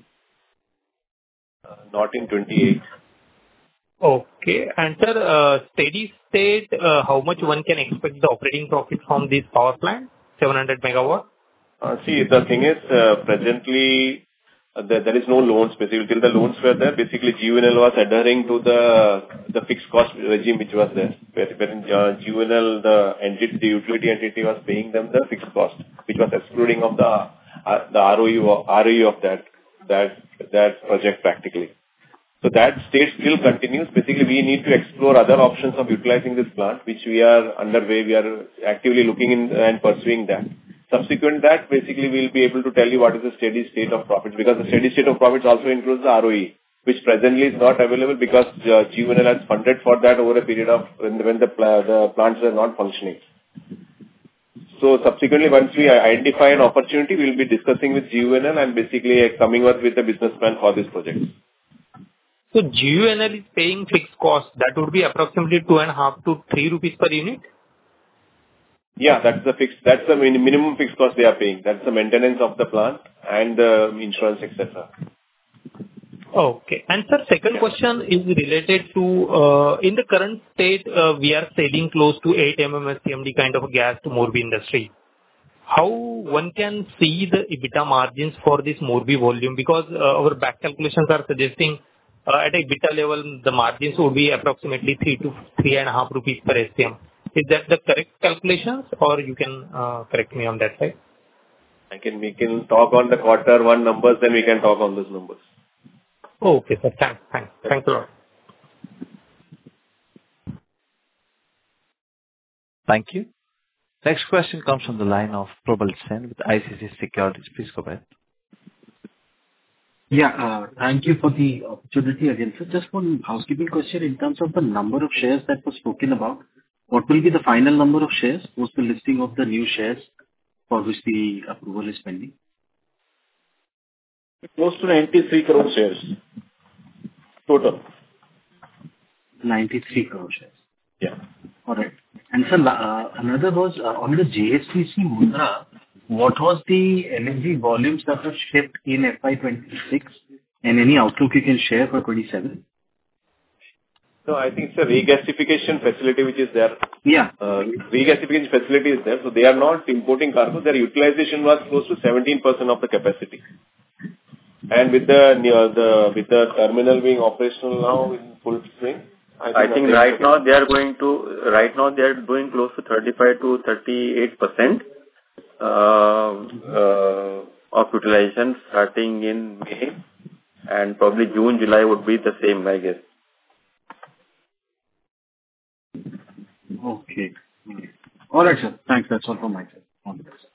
uh, not in twenty-eight. Okay. And sir, uh, steady state, uh, how much one can expect the operating profit from this power plant, seven hundred megawatt? Uh, See, the thing is, uh, presently, uh, there there is no loans. Basically, till the loans were there, basically G U N L was adhering to the the fixed cost regime which was there. Where wherein, uh, G U N L, the entity, the utility entity was paying them the fixed cost, which was excluding of the uh, the R O E of R O E of that that that project practically. So that state still continues. Basically, we need to explore other options of utilizing this plant, which we are underway. We are actively looking in and pursuing that. Subsequent that, basically, we'll be able to tell you what is the steady state of profits, because the steady state of profits also includes the R O E, which presently is not available because uh, G U N L has funded for that over a period of when, when the, pl- the plants are not functioning. So subsequently, once we identify an opportunity, we'll be discussing with G U N L and basically uh, coming up with a business plan for this project. So G U N L is paying fixed cost. That would be approximately two and a half to three rupees per unit? Yeah, that's the fixed, that's the min- minimum fixed cost they are paying. That's the maintenance of the plant and the insurance, et cetera. Okay. And sir, second question is related to, uh, in the current state, uh, we are selling close to eight MMSCMD kind of gas to Morbi industry. How one can see the EBITDA margins for this Morbi volume? Because uh, our back calculations are suggesting uh, at a EBITDA level, the margins would be approximately three to three and a half rupees per S C M. Is that the correct calculations, or you can uh, correct me on that side? I can, we can talk on the quarter one numbers, then we can talk on those numbers. Okay, sir. Thanks. Thanks. Thanks a lot. Thank you. Next question comes from the line of Probal Sen with I C I C I Securities. Please go ahead. Yeah, uh, thank you for the opportunity again. So just one housekeeping question in terms of the number of shares that was spoken about. What will be the final number of shares post the listing of the new shares for which the approval is pending? Close to ninety-three crore shares total. ninety-three crore shares. Yeah. All right. And sir, uh, another was uh, on the J S P C Mundra, what was the L N G volumes that were shipped in F Y twenty-six, and any outlook you can share for twenty-seven? So I think it's a regasification facility which is there. Yeah. Uh, regasification facility is there. So they are not importing cargo. Their utilization was close to seventeen percent of the capacity. And with the, uh, the, with the terminal being operational now in full swing, I think, I think right now they are going to, right now they are doing close to thirty-five to thirty-eight percent uh, uh, of utilization starting in May, and probably June, July would be the same, I guess. Okay. All right, sir. Thanks. That's all from my side. All the best.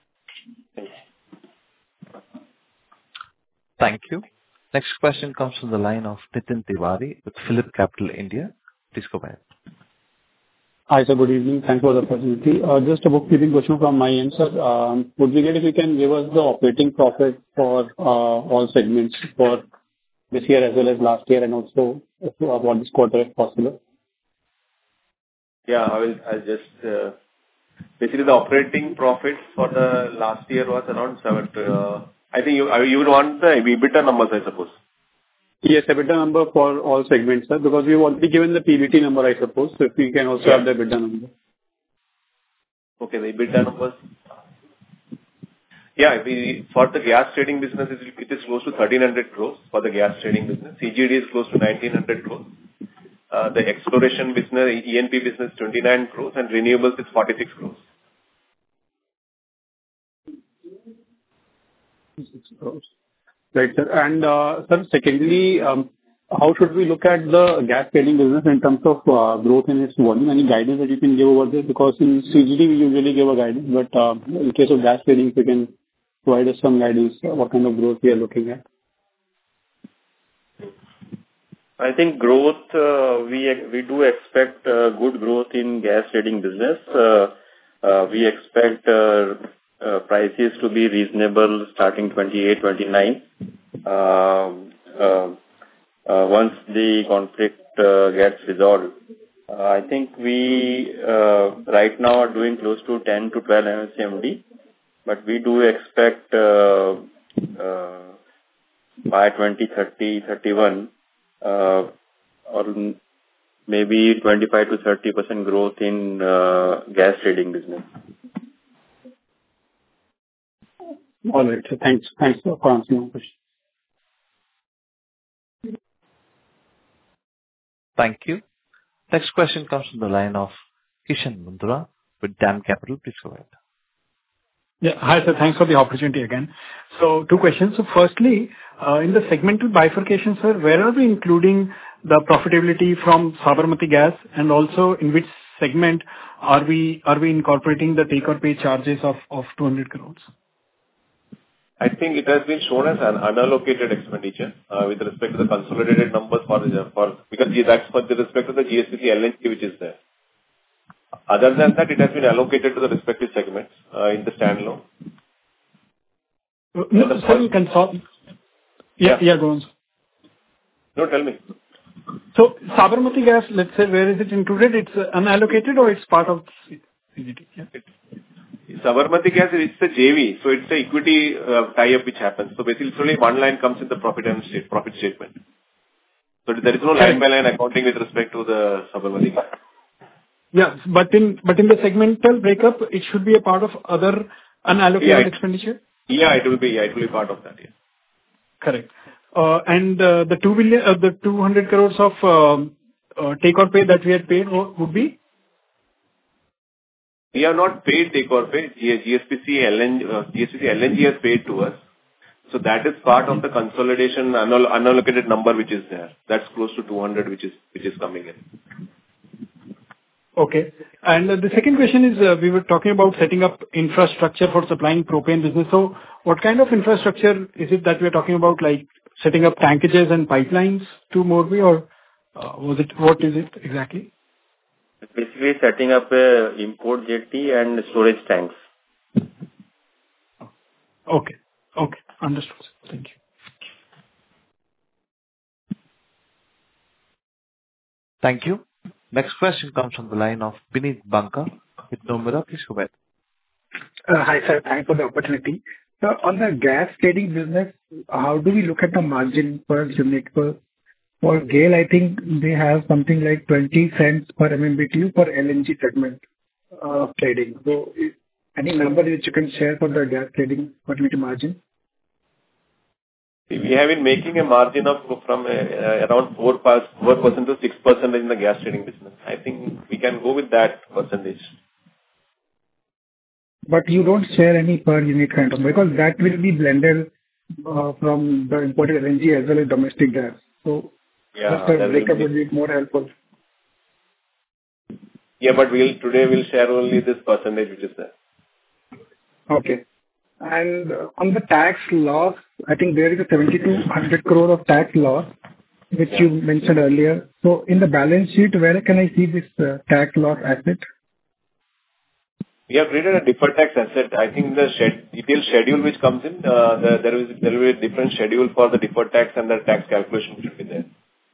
Thank you. Next question comes from the line of Nitin Tiwari with PhillipCapital India. Please go ahead. Hi, sir. Good evening. Thanks for the opportunity. Uh, Just a bookkeeping question from my end, sir. Um, Would be great if you can give us the operating profit for uh, all segments for this year as well as last year, and also about this quarter, if possible. Yeah, I will, I'll just, uh, basically the operating profit for the last year was around seven, uh, I think you, you would want the EBITDA numbers, I suppose. Yes, EBITDA number for all segments, sir, because we've already given the P B T number, I suppose. So if we can also Yeah. have the EBITDA number. Okay, the EBITDA numbers. Yeah, we, for the gas trading business, it is it is close to thirteen hundred crores for the gas trading business. C G D is close to nineteen hundred crores. Uh, the exploration business, E N P business, twenty-nine crores, and renewables is forty-six crores. Right, sir. And, uh, sir, secondly, um, how should we look at the gas trading business in terms of uh, growth in its volume? Any guidance that you can give over there? Because in C G D, we usually give a guidance, but uh, in case of gas trading, if you can provide us some guidance, uh, what kind of growth we are looking at? I think growth, uh, we we do expect uh, good growth in gas trading business. Uh, uh, we expect uh, uh, prices to be reasonable starting twenty-eight, twenty-nine. Uh, uh, uh, once the conflict uh, gets resolved, uh, I think we uh, right now are doing close to ten to twelve M M S C M D, but we do expect uh, uh, by twenty thirty, thirty-one. Uh, or maybe twenty-five to thirty percent growth in uh, gas trading business. All right. So thanks. Thanks for answering my question. Thank you. Next question comes from the line of Kishan Mundhra with DAM Capital. Please go ahead. Yeah. Hi, sir. Thanks for the opportunity again. So two questions. So firstly, uh, in the segmental bifurcation, sir, where are we including the profitability from Sabarmati Gas, and also in which segment are we are we incorporating the take-or-pay charges of of two hundred crores? I think it has been shown as an unallocated expenditure uh, with respect to the consolidated numbers for the, for because that's for the respect to the G S P C L N G which is there. Other than that, it has been allocated to the respective segments uh, in the standalone. Uh, no, sir, you can solve. Yeah, yeah, go on. No, tell me. So Sabarmati Gas, let's say, where is it included? It's uh, unallocated or it's part of C G T? Yeah. Sabarmati Gas, it's a J V, so it's the equity uh, tie-up which happens. So basically, only one line comes in the profit and state, profit statement. So there is no line by line accounting with respect to the Sabarmati Gas. Yeah, but in but in the segmental breakup, it should be a part of other unallocated yeah, it, expenditure? Yeah, it will be. Yeah, it will be part of that. Yeah. Correct. Uh, and uh, the two billion, uh, the two hundred crores of um, uh, take or pay that we had paid would be? We have not paid take or pay. G S P C L N G, uh, G S P C L N G has paid to us. So that is part of the consolidation unall- unallocated number which is there. That's close to two hundred, which is which is coming in. Okay. And uh, the second question is, uh, we were talking about setting up infrastructure for supplying propane business. So what kind of infrastructure is it that we are talking about, like setting up tankages and pipelines to Morbi, or uh, was it, what is it exactly? Basically setting up a import jetty and storage tanks. Okay. Okay. Understood. Thank you. Thank you. Next question comes from the line of Bineet Banka with Nomura. Please go ahead. Uh, Hi, sir. Thanks for the opportunity. So on the gas trading business, how do we look at the margin per unit? For for GAIL, I think they have something like twenty cents per M M B T U for L N G segment of trading. So is- any number which you can share for the gas trading per unit margin? We have been making a margin of from uh, around four percent to six percent in the gas trading business. I think we can go with that percentage. But you don't share any per unit kind of, because that will be blended uh, from the imported L N G as well as domestic gas. So Yeah, just a that will breakup be- would be more helpful. Yeah, but we'll today we'll share only this percentage which is there. Okay. And uh, on the tax loss, I think there is a seventy-two hundred crore of tax loss, which you mentioned earlier. So in the balance sheet, where can I see this uh, tax loss asset? We have created a deferred tax asset. I think the shed, detailed schedule which comes in, uh, the, there is there will be a different schedule for the deferred tax and the tax calculation which will be there.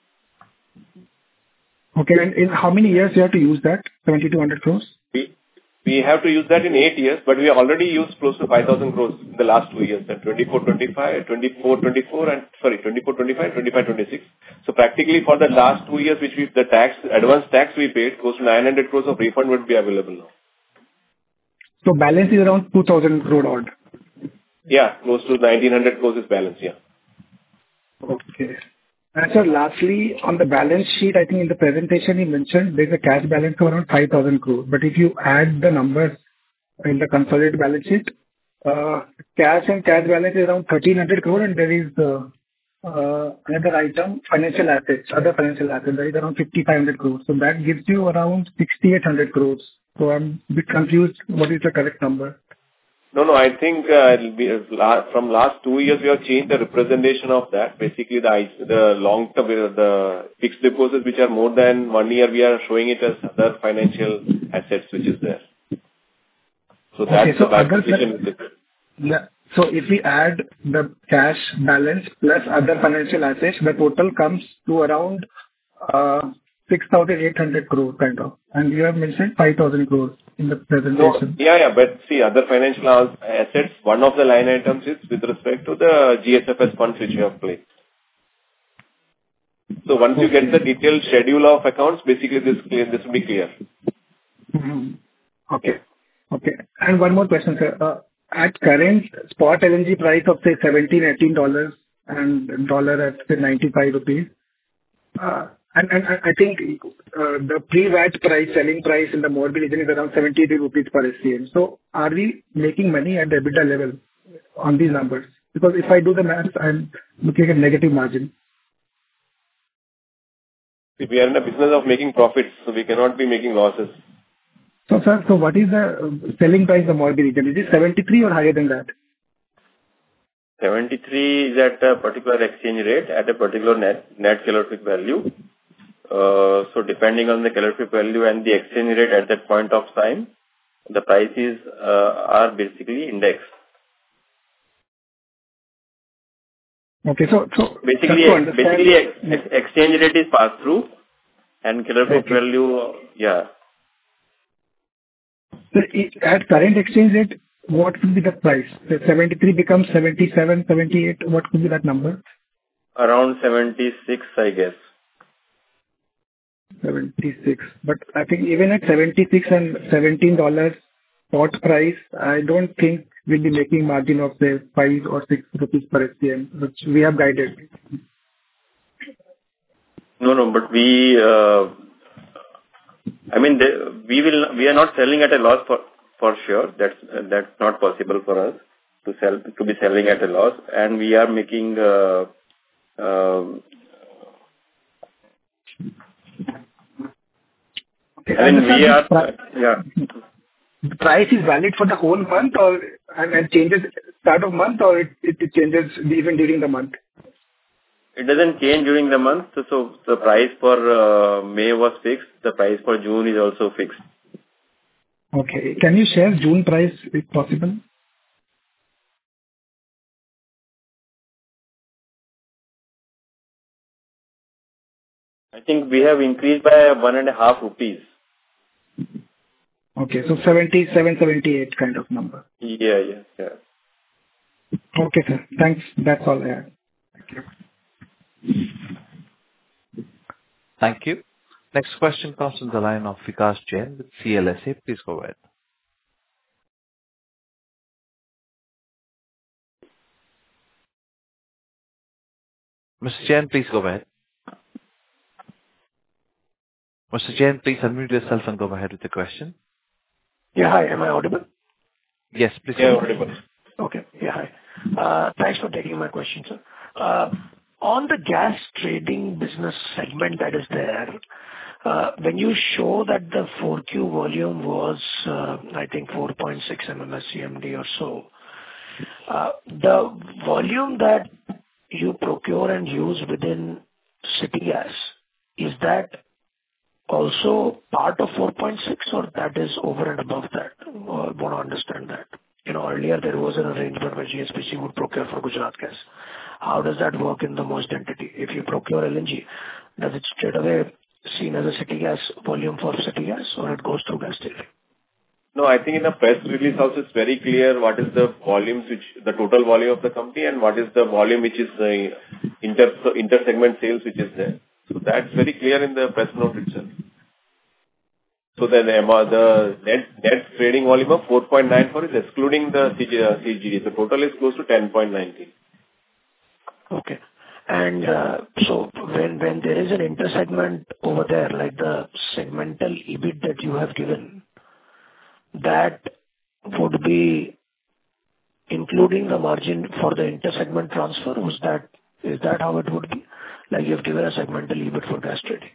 Okay, and in how many years you have to use that seventy-two hundred crores? We we have to use that in eight years, but we already used close to five thousand crores in the last two years, and twenty-four twenty-five, twenty-four twenty-four, and sorry, twenty-four twenty-five, twenty-five twenty-six. So practically for the last two years, which we the tax advance tax we paid, close to nine hundred crores of refund would be available now. So balance is around two thousand crore odd. Yeah, close to nineteen hundred crores is balance. Yeah. Okay. And sir, lastly, on the balance sheet, I think in the presentation you mentioned there's a cash balance of around five thousand crores. But if you add the numbers in the consolidated balance sheet, uh, cash and cash balance is around thirteen hundred crores, and there is uh, uh, another item, financial assets, other financial assets, that is around fifty-five hundred crores. So that gives you around sixty-eight hundred crores. So I'm a bit confused. What is the correct number? No, no, I think uh, it'll be, uh, la- from last two years we have changed the representation of that. Basically, the I- the long term, uh, the fixed deposits which are more than one year, we are showing it as other financial assets which is there. So that's Okay, so the other classification fin- is different. Yeah. So if we add the cash balance plus other financial assets, the total comes to around uh, six thousand eight hundred crores kind of. And you have mentioned five thousand crores in the No, presentation. yeah, yeah, but see, other financial as- assets, one of the line items is with respect to the G S F S funds which you have placed. So once you get the detailed schedule of accounts, basically this clear, this will be clear. Mhm. Okay. Okay. And one more question, sir. Uh, at current spot L N G price of, say, seventeen dollars, eighteen dollars and dollar at, say, ninety-five rupees, uh, and and I I think uh, the pre-V A T price, selling price in the Morbi region is around seventy-three rupees per S C M. So are we making money at the EBITDA level on these numbers? Because if I do the math, I'm looking at negative margin. We are in a business of making profits, so we cannot be making losses. So, sir, so what is the uh, selling price of Morbi region? Is it seventy-three or higher than that? seventy-three is at a particular exchange rate, at a particular net, net calorific value. Uh, so depending on the calorific value and the exchange rate at that point of time, the prices uh, are basically indexed. Okay, so, so basically, basically ex- exchange rate is passed through and calorific okay. value, uh, yeah. So at current exchange rate, what could be the price? The seventy-three becomes seventy-seven, seventy-eight. What could be that number? Around seventy-six, I guess. seventy-six. But I think even at seventy-six and seventeen dollars spot price, I don't think we'll be making margin of, say, five or six rupees per S C M, which we have guided. No, no, but we, uh, I mean, the, we will, we are not selling at a loss for, for sure. That's, uh, that's not possible for us to sell, to be selling at a loss. And we are making, uh, uh, okay. I mean, we are, pri- yeah. The price is valid for the whole month or, and, and changes start of month, or it, it, it changes even during the month? It doesn't change during the month. So, so the price for uh, May was fixed. The price for June is also fixed. Okay. Can you share June price if possible? I think we have increased by one and a half rupees. Okay. So seventy-seven, seventy-eight kind of number. Yeah, yeah, yeah. Okay, sir. Thanks. That's all I have. Thank you. Thank you. Next question comes from the line of Vikas Jain with C L S A. Please go ahead. Mister Jain, please go ahead. Mister Jain, please unmute yourself and go ahead with the question. Yeah, hi. Am I audible? Yes, please. Yeah, audible. Okay. Yeah, hi. Uh, Thanks for taking my question, sir. Uh, On the gas trading business segment that is there, uh, when you show that the four Q volume was, uh, I think four point six MMSCMD or so, uh, the volume that you procure and use within city gas, is that also part of four point six or that is over and above that? I want to understand that. You know, earlier there was an arrangement where G S P C would procure for Gujarat Gas. How does that work in the merged entity? If you procure L N G, does it straight away seen as a city gas volume for city gas or it goes through gas trading? No, I think in the press release also it's very clear what is the volumes which, the total volume of the company and what is the volume which is the inter, inter-segment sales which is there. So that's very clear in the press note itself. So then the net, net trading volume of four point nine four is excluding the C G D. The total is close to ten point nine zero. Okay. And uh, so when when there is an inter-segment over there, like the segmental E B I T that you have given, that would be including the margin for the inter-segment transfer? Was that, is that how it would be? Like you have given a segmental E B I T for gas trading.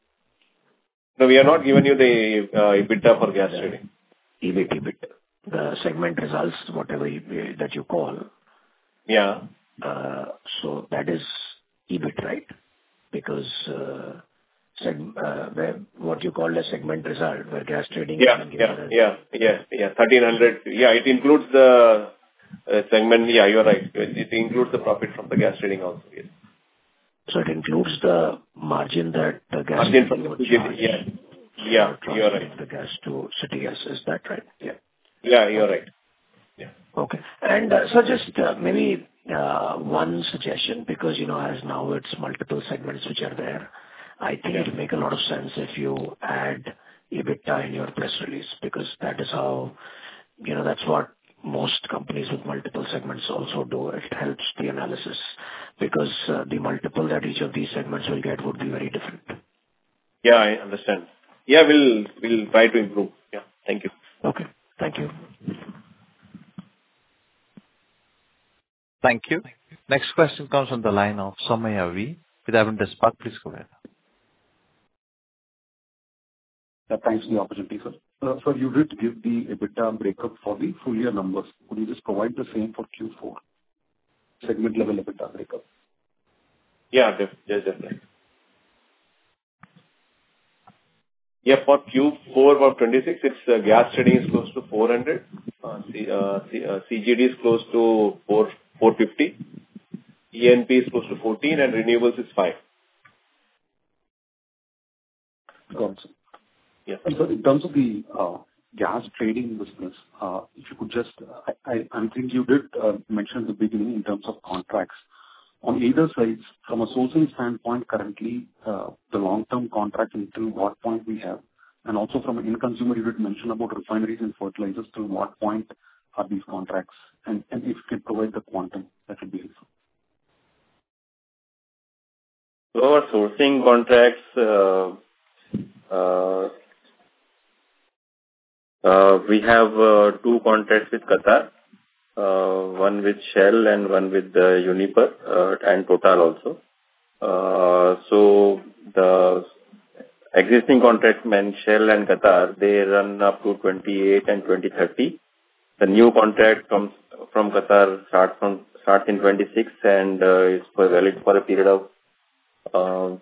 No, we are not giving you the uh, EBITDA for gas trading. E B I T, E B I T. The segment results, whatever you, that you call. Yeah. Uh, so that is E B I T, right? Because uh, seg- uh, where, what you call a segment result, where gas trading... Yeah, yeah, yeah, yeah, yeah, thirteen hundred. Yeah, it includes the uh, segment. Yeah, you're right. It includes the profit from the gas trading also, yes. So it includes the margin that the gas margin trading from would the charge. Yeah, yeah, you're right. The gas to city gas, is that right? Yeah. Yeah, you're right. Yeah. Okay. And uh, so just uh, maybe uh, one suggestion, because, you know, as now it's multiple segments which are there, I think Yeah. it'll make a lot of sense if you add EBITDA in your press release, because that is how, you know, that's what most companies with multiple segments also do. It helps the analysis because uh, the multiple that each of these segments will get would be very different. Yeah, I understand. Yeah, we'll we'll try to improve. Yeah. Thank you. Okay. Thank you. Thank you. Next question comes from the line of Somaiah V. with Avendus Spark. Please go ahead. Yeah, thanks for the opportunity, sir. Uh, Sir, you did give the EBITDA breakup for the full year numbers. Could you just provide the same for Q four? Segment level EBITDA breakup. Yeah, def- yes, definitely. Yeah, for Q four of twenty-six, it's uh, gas trading is close to four hundred, uh, C, uh, C, uh, C G D is close to four, 450, E N P is close to fourteen, and renewables is five. Got it, sir. Yeah. And sir, in terms of the uh, gas trading business, uh, if you could just, I I I think you did uh, mention at the beginning in terms of contracts. On either sides, from a sourcing standpoint, currently, uh, the long-term contract until what point we have, and also from an end consumer, you did mention about refineries and fertilizers, till what point are these contracts? And and if you could provide the quantum, that would be helpful. So our sourcing contracts, uh, uh, uh, we have uh, two contracts with Qatar, uh, one with Shell and one with uh, Uniper uh, and Total also. Uh, so the existing contracts meant Shell and Qatar, they run up to twenty-eight and twenty thirty. The new contract comes from Qatar starts from starts in twenty-six and uh, is for valid for a period of uh,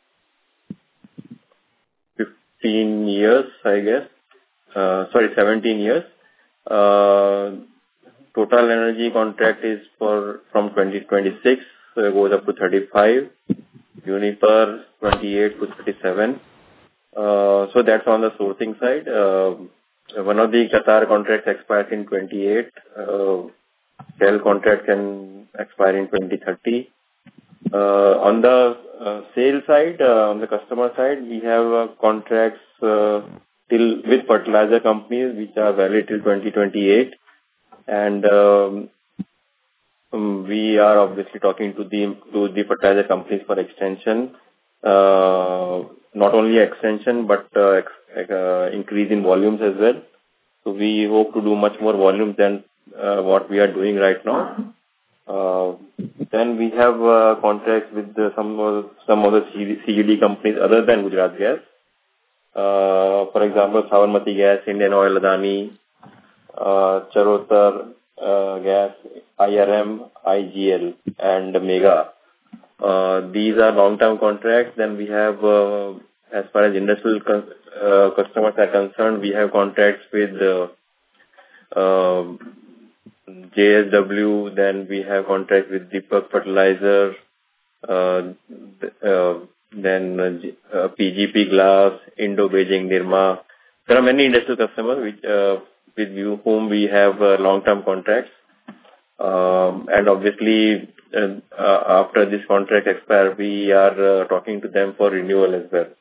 fifteen years, I guess. Uh, sorry, seventeen years. Uh, Total Energy contract is for from twenty twenty-six, so it goes up to thirty-five. Uniper twenty-eight to thirty-seven. Uh, so that's on the sourcing side. Uh, one of the Qatar contracts expires in twenty-eight. Uh, Shell contract can expire in twenty thirty. Uh, on the uh, sale side, uh, on the customer side, we have uh, contracts uh, till with fertilizer companies which are valid till twenty twenty-eight. And um, um, we are obviously talking to the to the fertilizer companies for extension, uh, not only extension but uh, ex- uh, increase in volumes as well. So we hope to do much more volumes than uh, what we are doing right now. Uh, then we have uh, contracts with the, some of, some other C G D companies other than Gujarat Gas. Uh, for example, Sabarmati Gas, Indian Oil, Adani, uh, Charotar uh, Gas, I R M, I G L, and Mega. Uh, these are long-term contracts. Then we have, uh, as far as industrial con- uh, customers are concerned, we have contracts with uh, uh, J S W. Then we have contracts with Deepak Fertilizer. Uh, uh, then uh, P G P Glass, Indo-Beijing Nirma. There are many industrial customers which, uh, with you whom we have uh, long-term contracts. Um, and obviously, uh, uh, after this contract expire, we are uh, talking to them for renewal as well.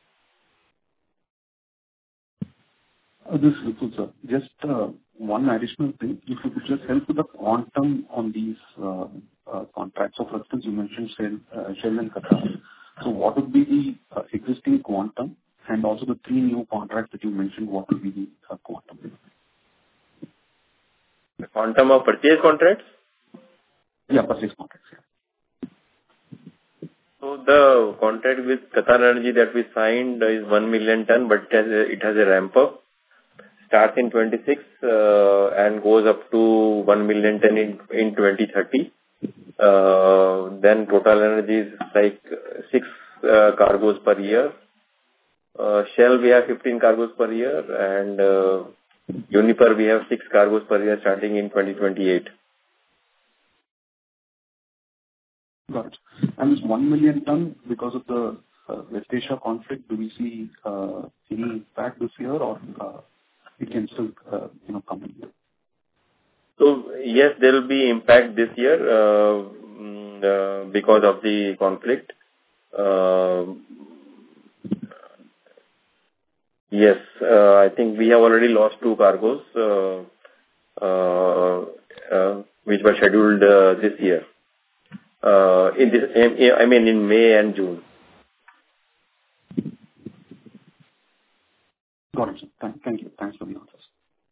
Uh, This is helpful, sir. Just uh, one additional thing. If you could just help with the quantum on these uh, uh, contracts. So, for instance, you mentioned Shell, uh, Shell and Qatar. So what would be the uh, existing quantum? And also the three new contracts that you mentioned, what would be the uh, quantum? The quantum of purchase contracts? Yeah, purchase contracts. Yeah. So the contract with Qatar Energy that we signed is one million ton, but it has a, it has a ramp up. Starts in twenty-six uh, and goes up to one million ton in, in twenty thirty. Uh, then Total Energy is like six uh, cargoes per year. Uh, Shell we have fifteen cargoes per year, and uh, Uniper we have six cargoes per year starting in twenty twenty-eight. Got it. And this one million ton, because of the uh, West Asia conflict, do we see uh, any impact this year, or uh, it can still uh, you know come in here? So yes, there will be impact this year uh, mm, uh, because of the conflict. Uh, yes, uh, I think we have already lost two cargoes. Uh, uh, uh, which were scheduled uh, this year. Uh, in this, I mean, in May and June. Got it, sir. Thank, thank you. Thanks for the answers.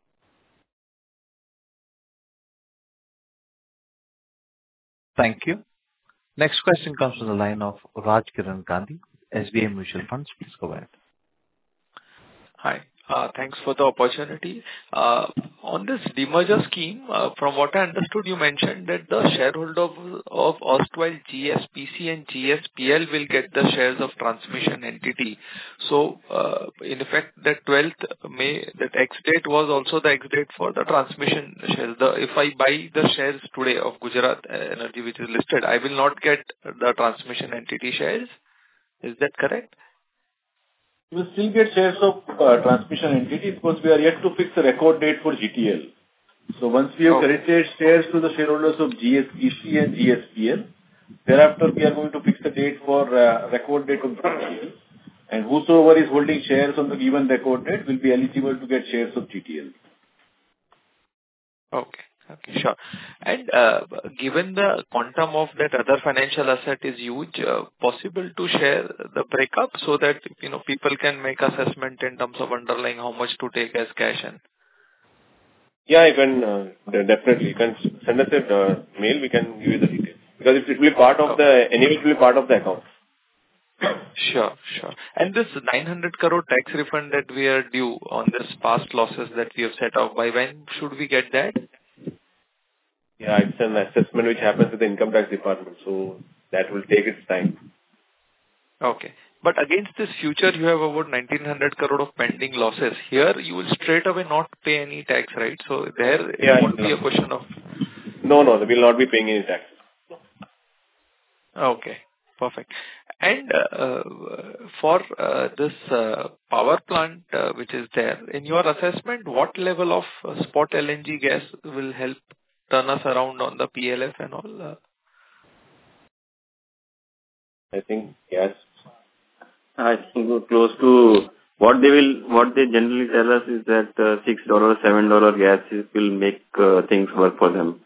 Thank you. Next question comes from the line of Raj Kiran Gandhi, S B I Mutual Funds. Please go ahead. Hi. Uh, Thanks for the opportunity. Uh, On this demerger scheme, uh, from what I understood, you mentioned that the shareholder of of erstwhile G S P C and G S P L will get the shares of transmission entity. So, uh, in effect, that twelfth May, that ex-date was also the ex-date for the transmission shares. The If I buy the shares today of Gujarat Energy, which is listed, I will not get the transmission entity shares. Is that correct? You will still get shares of uh, transmission entity because we are yet to fix the record date for G T L. So once we have Okay. credited shares to the shareholders of G S P C and G S P L, thereafter we are going to fix the date for uh, record date of G T L. And whosoever is holding shares on the given record date will be eligible to get shares of G T L. Okay. Okay, sure. And uh, given the quantum of that other financial asset is huge, uh, possible to share the breakup so that, you know, people can make assessment in terms of underlying how much to take as cash and... Yeah, you can, uh, de- definitely. You can s- send us a uh, mail, we can give you the details. Because it will be part of the, anyway, it will be part of the account. Sure, sure. And this nine hundred crore tax refund that we are due on this past losses that we have set off, by when should we get that? Yeah, it's an assessment which happens with the income tax department, so that will take its time. Okay. But against this future, you have about nineteen hundred crore of pending losses. Here, you will straight away not pay any tax, right? So there, it Yeah, won't be no. a question of... No, no, we will not be paying any tax. Okay, perfect. And uh, for uh, this uh, power plant uh, which is there, in your assessment, what level of uh, spot L N G gas will help turn us around on the P L F and all? Uh, I think, yes. I think we're close to what they will, what they generally tell us is that uh, six dollars, seven dollars gas is- will make uh, things work for them.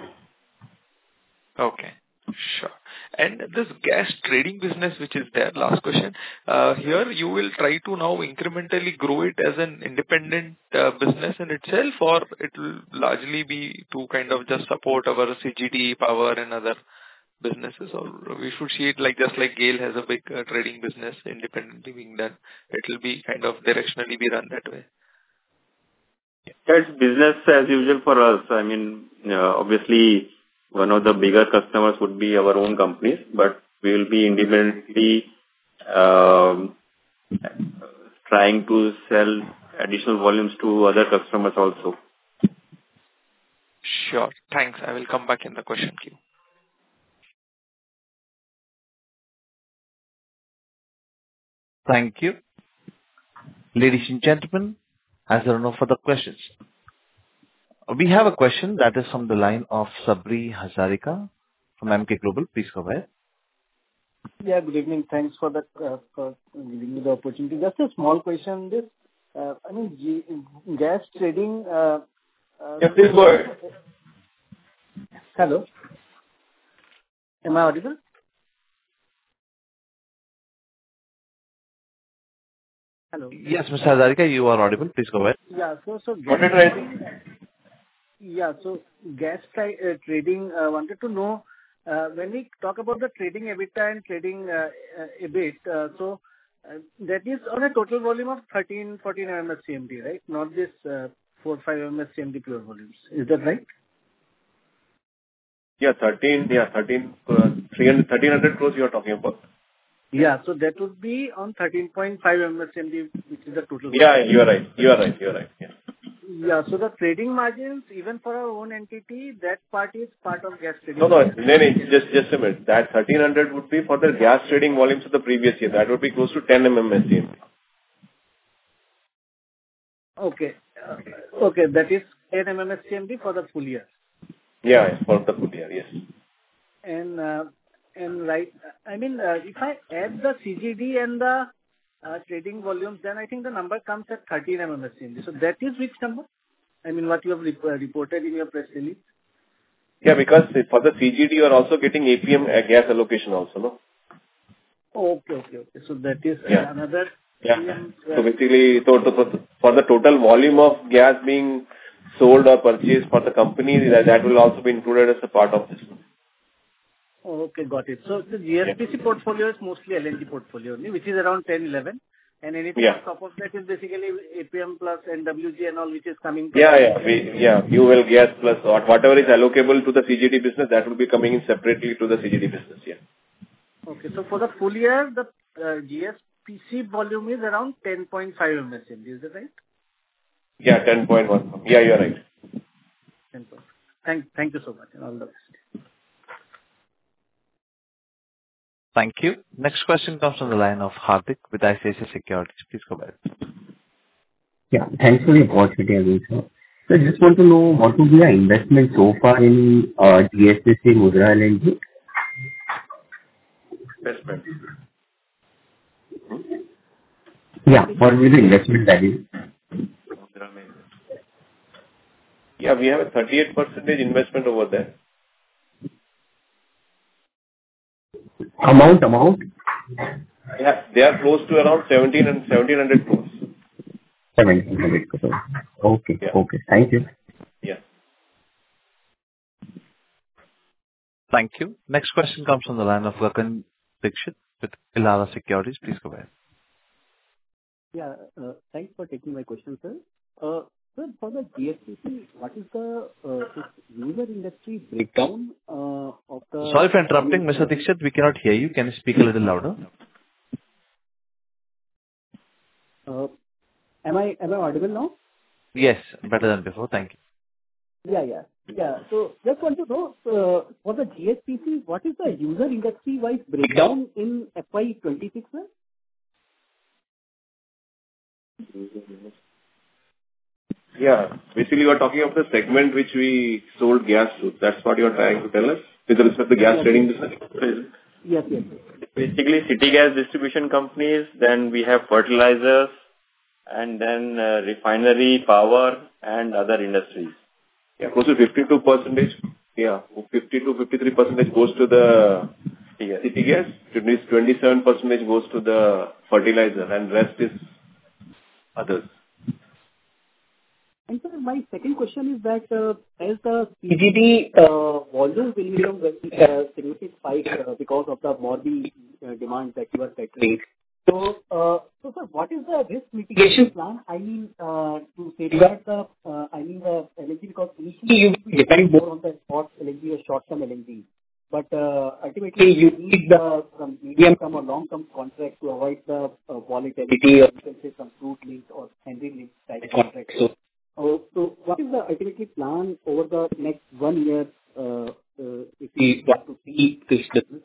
Okay, sure. And this gas trading business which is there, last question, uh, here you will try to now incrementally grow it as an independent uh, business in itself, or it will largely be to kind of just support our C G D, power and other businesses, or we should see it like just like GAIL has a big uh, trading business independently being done. It will be kind of directionally be run that way. It's business as usual for us. I mean, uh, obviously, one of the bigger customers would be our own companies, but we will be independently um, trying to sell additional volumes to other customers also. Sure. Thanks. I will come back in the question queue. Thank you. Ladies and gentlemen, as there are no further questions, we have a question that is from the line of Sabri Hazarika from Emkay Global. Please go ahead. Yeah, good evening. Thanks for the uh, for giving me the opportunity. Just a small question. This, uh, I mean, G- gas trading. Uh, uh, Yeah, please go ahead. Hello. Am I audible? Hello. Yes, Mister Hazarika, you are audible. Please go ahead. Yeah. So, so gas What did I trading. Yeah. So gas tri- uh, trading. Uh, wanted to know uh, when we talk about the trading EBITDA and trading uh, uh, EBIT. Uh, so uh, that is on a total volume of thirteen, fourteen M M S C M D, right? Not this uh, four, five M M S C M D pure volumes. Is that right? Yeah, thirteen, yeah, thirteen, uh, three hundred, thirteen hundred crores you are talking about. Yeah. So that would be on thirteen point five M M S C M D, which is the total. Yeah, you are right. You are right. You are right. Yeah. Yeah. So the trading margins, even for our own entity, that part is part of gas trading. No, no, no, no, just, just a minute. That thirteen hundred would be for the gas trading volumes of the previous year. That would be close to ten M M S C M D. Okay. Uh, okay. That is ten M M S C M D for the full year. Yeah, yeah, for the full year, yes. And uh, and right, I mean, uh, if I add the C G D and the uh, trading volumes, then I think the number comes at thirteen M M S C M D. So that is which number? I mean, what you have rep- reported in your press release? Yeah, because for the C G D, you are also getting A P M uh, gas allocation also, no? Oh, okay, okay, okay. So that is Yeah. another. Yeah. A P M, So basically, so to, for the total volume of gas being sold or purchased for the company, that, that will also be included as a part of this. Oh, okay, got it. So the G S P C portfolio is mostly L N G portfolio only, which is around ten, eleven. And anything Yeah. on top of that is basically A P M plus N W G and all, which is coming. Yeah, yeah. We, yeah, fuel gas plus what, whatever is allocable to the C G D business, that will be coming in separately to the C G D business, yeah. Okay, so for the full year, the uh, G S P C volume is around ten point five M S M D, is that right? Yeah, ten point one. Yeah, you're right. ten point. Thank, thank you so much, and all the best. Thank you. Next question comes from the line of Hardik with I C I C I Securities. Please go ahead. Yeah, thanks for the opportunity again, sir. So I just want to know what would be our investment so far in uh, G S P C Mundra L N G? Investment. Yeah, what will be the investment value? Yeah, we have a thirty-eight percent investment over there. Amount, amount? Yeah, they are close to around seventeen and seventeen hundred crores. seventeen hundred crores. Okay, Yeah. okay. Thank you. Yeah. Thank you. Next question comes from the line of Gagan Dixit with Elara Securities. Please go ahead. Yeah, uh, thanks for taking my question, sir. Uh, Sir, for the G S P C, what is the uh, user industry breakdown uh, of the... Sorry for interrupting, Mister Dixit. We cannot hear you. Can you speak a little louder? Uh, Am I am I audible now? Yes, better than before. Thank you. Yeah, yeah. Yeah. So just want to know, uh, for the G S P C, what is the user industry-wise breakdown in F Y twenty-six, sir? Yeah. Basically, you are talking of the segment which we sold gas to. That's what you are trying to tell us with respect to the gas Yes, trading yes. business? Yes, yes. Basically, city gas distribution companies, then we have fertilizers, and then uh, refinery, power, and other industries. Yeah, close to fifty-two percentage. Yeah, fifty to fifty-three percentage goes to the city gas. twenty-seven percentage goes to the fertilizer, and rest is others. And sir, my second question is that uh, as the C G D uh, volume will become very uh, significant spike uh, because of the Morbi uh, demand that you are catering. So, uh, so sir, what is the risk mitigation plan? I mean, uh, to safeguard the, uh, I mean the L N G, because initially you will depend more on the spot L N G or short-term L N G. But uh, ultimately you need the some medium-term or long-term contract to avoid the uh, volatility, or you can say some crude linked or Henry linked type contract. So, uh, so what is the ultimately plan over the next one year uh, uh, if we want to see this business?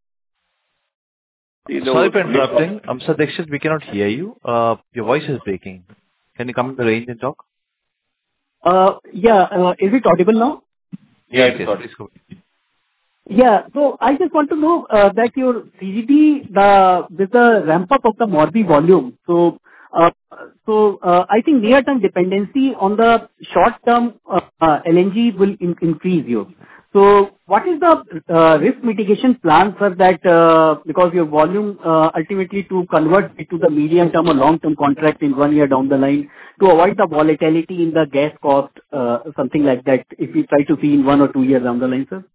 Sorry for interrupting. Um, Mister Dixit, we cannot hear you. Uh, your voice is breaking. Can you come in the range and talk? Uh, yeah, uh, is it audible now? Yeah, yes, yes, please go. Yeah. So I just want to know uh, that your C G D, the with the ramp up of the Morbi volume, so uh, so uh, I think near-term dependency on the short-term uh, uh, L N G will in- increase you. So what is the uh, risk mitigation plan for that? Uh, because your volume uh, ultimately to convert it to the medium-term or long-term contract in one year down the line to avoid the volatility in the gas cost, uh, something like that. If we try to see in one or two years down the line, sir.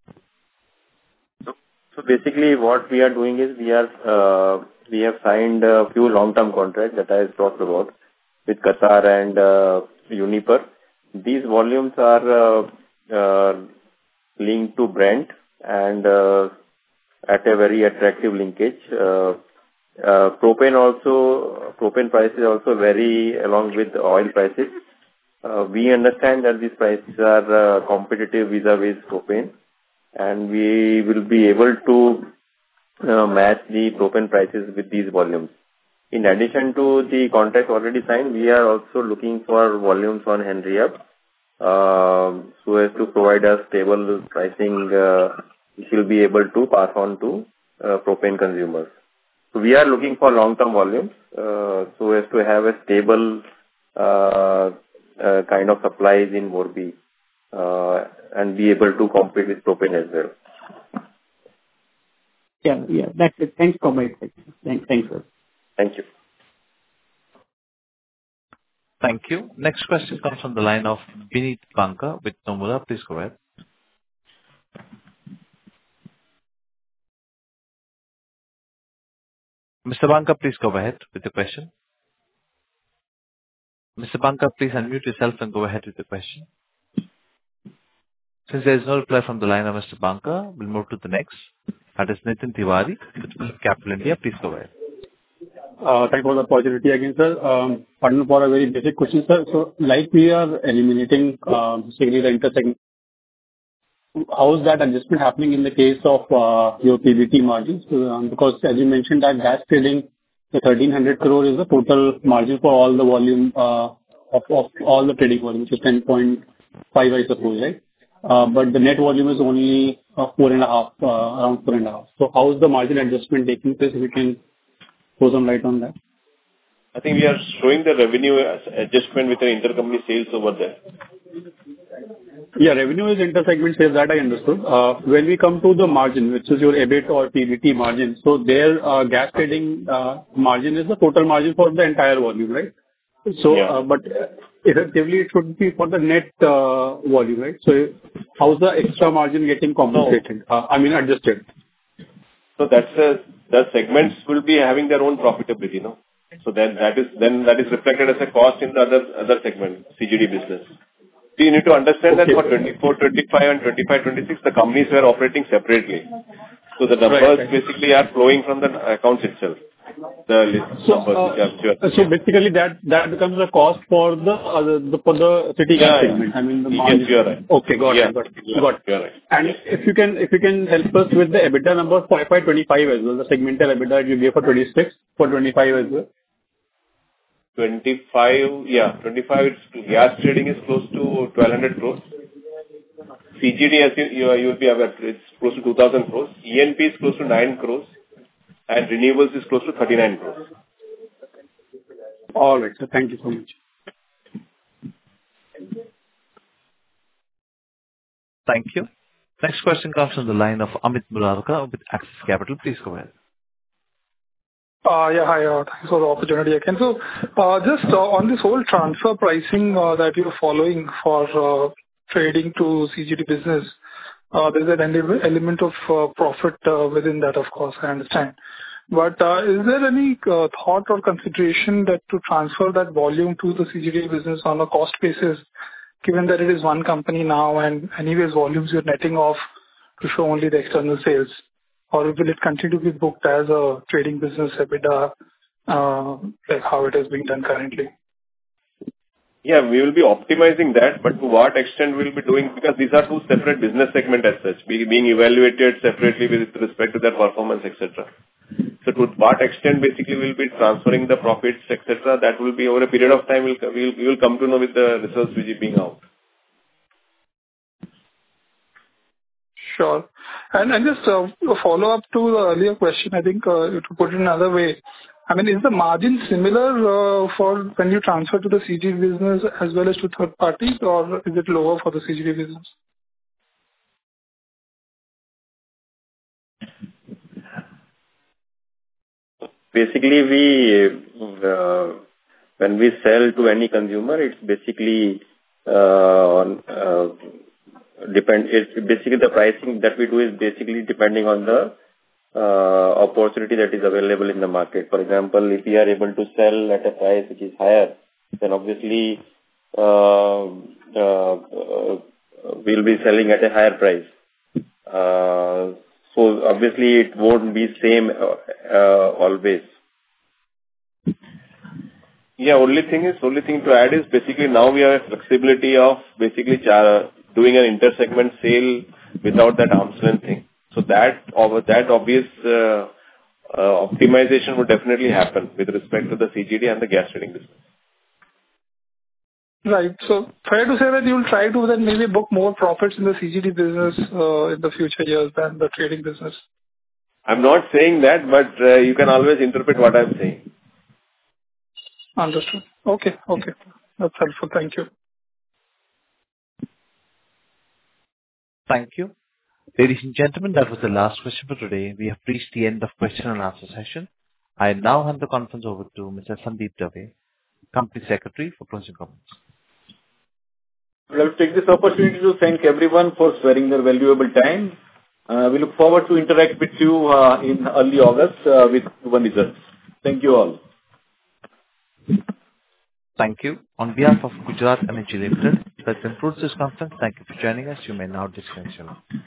So basically, what we are doing is we are uh, we have signed a few long-term contracts that I talked about with Qatar and uh, Uniper. These volumes are uh, uh, linked to Brent and uh, at a very attractive linkage. Uh, uh, propane also propane prices also vary along with oil prices. Uh, we understand that these prices are uh, competitive vis-a-vis propane, and we will be able to uh, match the propane prices with these volumes. In addition to the contract already signed, we are also looking for volumes on Henry Hub, uh, so as to provide a stable pricing, uh, which will be able to pass on to uh, propane consumers. So we are looking for long-term volumes, uh, so as to have a stable uh, uh, kind of supply supplies in Morbi uh, and be able to compete with propane as well. Yeah, yeah. That's it. Thanks for my question. Thanks, thanks, sir. Thank you. Thank you. Next question comes from the line of Bineet Banka with Nomura. Please go ahead. Mister Banka, please go ahead with the question. Mister Banka, please unmute yourself and go ahead with the question. Since there is no reply from the line of Mister Banka, we'll move to the next. That is Nitin Tiwari with Capital India. Please go ahead. Uh, Thank you for the opportunity again, sir. Um, Pardon for a very basic question, sir. So, like we are eliminating um, basically the intersegment, how is that adjustment happening in the case of uh, your P B T margins? Um, Because as you mentioned that gas trading, the thirteen hundred crore is the total margin for all the volume uh, of of all the trading volume, which is ten point five, I suppose, right? Uh, But the net volume is only uh, four and a half, uh, around four and a half. So how is the margin adjustment taking place? If you can throw some light on that. I think we are showing the revenue as adjustment with the intercompany sales over there. Yeah, revenue is inter-segment sales, that I understood. Uh, When we come to the margin, which is your EBIT or P B T margin, so there, uh, gas trading uh, margin is the total margin for the entire volume, right? So, Yeah. uh, but effectively it should be for the net uh, volume, right? So how's the extra margin getting compensated? Uh, I mean, adjusted. So that's a, the segments will be having their own profitability, no? So then that is, then that is reflected as a cost in the other, other segment, C G D business. So you need to understand that for twenty-four, twenty-five and twenty-five, twenty-six, the companies were operating separately. So the numbers Right, right. basically are flowing from the accounts itself. The list So, numbers which are sure. uh, so basically that, that becomes a cost for the, uh, the, for the city gas Yeah, yeah. segment. I mean, the Yes, margin. you are right. Okay, got Yeah. it. Got it. Yeah, Got it. you are right. And if you can, if you can help us with the EBITDA number for F Y twenty-five as well, the segmental EBITDA you gave for twenty-six, for twenty-five as well. twenty-five, yeah, twenty-five, it's gas trading is close to twelve hundred crores. C G D, as you, you, you will be aware, it's close to two thousand crores. E N P is close to nine crores. And renewables is close to thirty-nine crores. All right, sir. Thank you so much. Thank you. Next question comes from the line of Amit Murarka with Axis Capital. Please go ahead. Uh, Yeah, hi. uh, Thanks for the opportunity again. So, uh, just uh, on this whole transfer pricing uh, that you're following for uh, trading to C G D business, uh, there's an ele- element of uh, profit uh, within that, of course, I understand. But uh, is there any uh, thought or consideration that to transfer that volume to the C G D business on a cost basis, given that it is one company now and anyways volumes you're netting off to show only the external sales? Or will it continue to be booked as a trading business EBITDA, uh, like how it is being done currently? Yeah, we will be optimizing that, but to what extent we'll be doing, because these are two separate business segment as such, be- being evaluated separately with respect to their performance, et cetera. So to what extent basically we'll be transferring the profits, et cetera, that will be over a period of time, we'll, we'll, we will come to know with the results which is being out. Sure. And and just uh, a follow-up to the earlier question, I think, uh, to put it another way, I mean, is the margin similar uh, for when you transfer to the C G D business as well as to third parties, or is it lower for the C G D business? Basically, we, uh, when we sell to any consumer, it's basically, uh, on, uh, depend, it's basically the pricing that we do is basically depending on the, uh, opportunity that is available in the market. For example, if we are able to sell at a price which is higher, then obviously, uh, uh, uh we'll be selling at a higher price. Uh, so obviously it won't be same uh, uh, always. Yeah, only thing is, only thing to add is basically now we have a flexibility of basically char- doing an inter-segment sale without that arm's length thing. So that, over that obvious uh, uh, optimization would definitely happen with respect to the C G D and the gas trading business. Right. So fair to say that you will try to then maybe book more profits in the C G D business uh, in the future years than the trading business. I'm not saying that, but uh, you can always interpret what I'm saying. Understood. Okay. Okay. That's helpful. Thank you. Thank you. Ladies and gentlemen, that was the last question for today. We have reached the end of question and answer session. I now hand the conference over to Mister Sandeep Dave, Company Secretary, for closing comments. I will take this opportunity to thank everyone for sparing their valuable time. Uh, we look forward to interact with you uh, in early August uh, with Q one results. Thank you all. Thank you. On behalf of Gujarat Energy Limited, that concludes this conference. Thank you for joining us. You may now disconnect your line.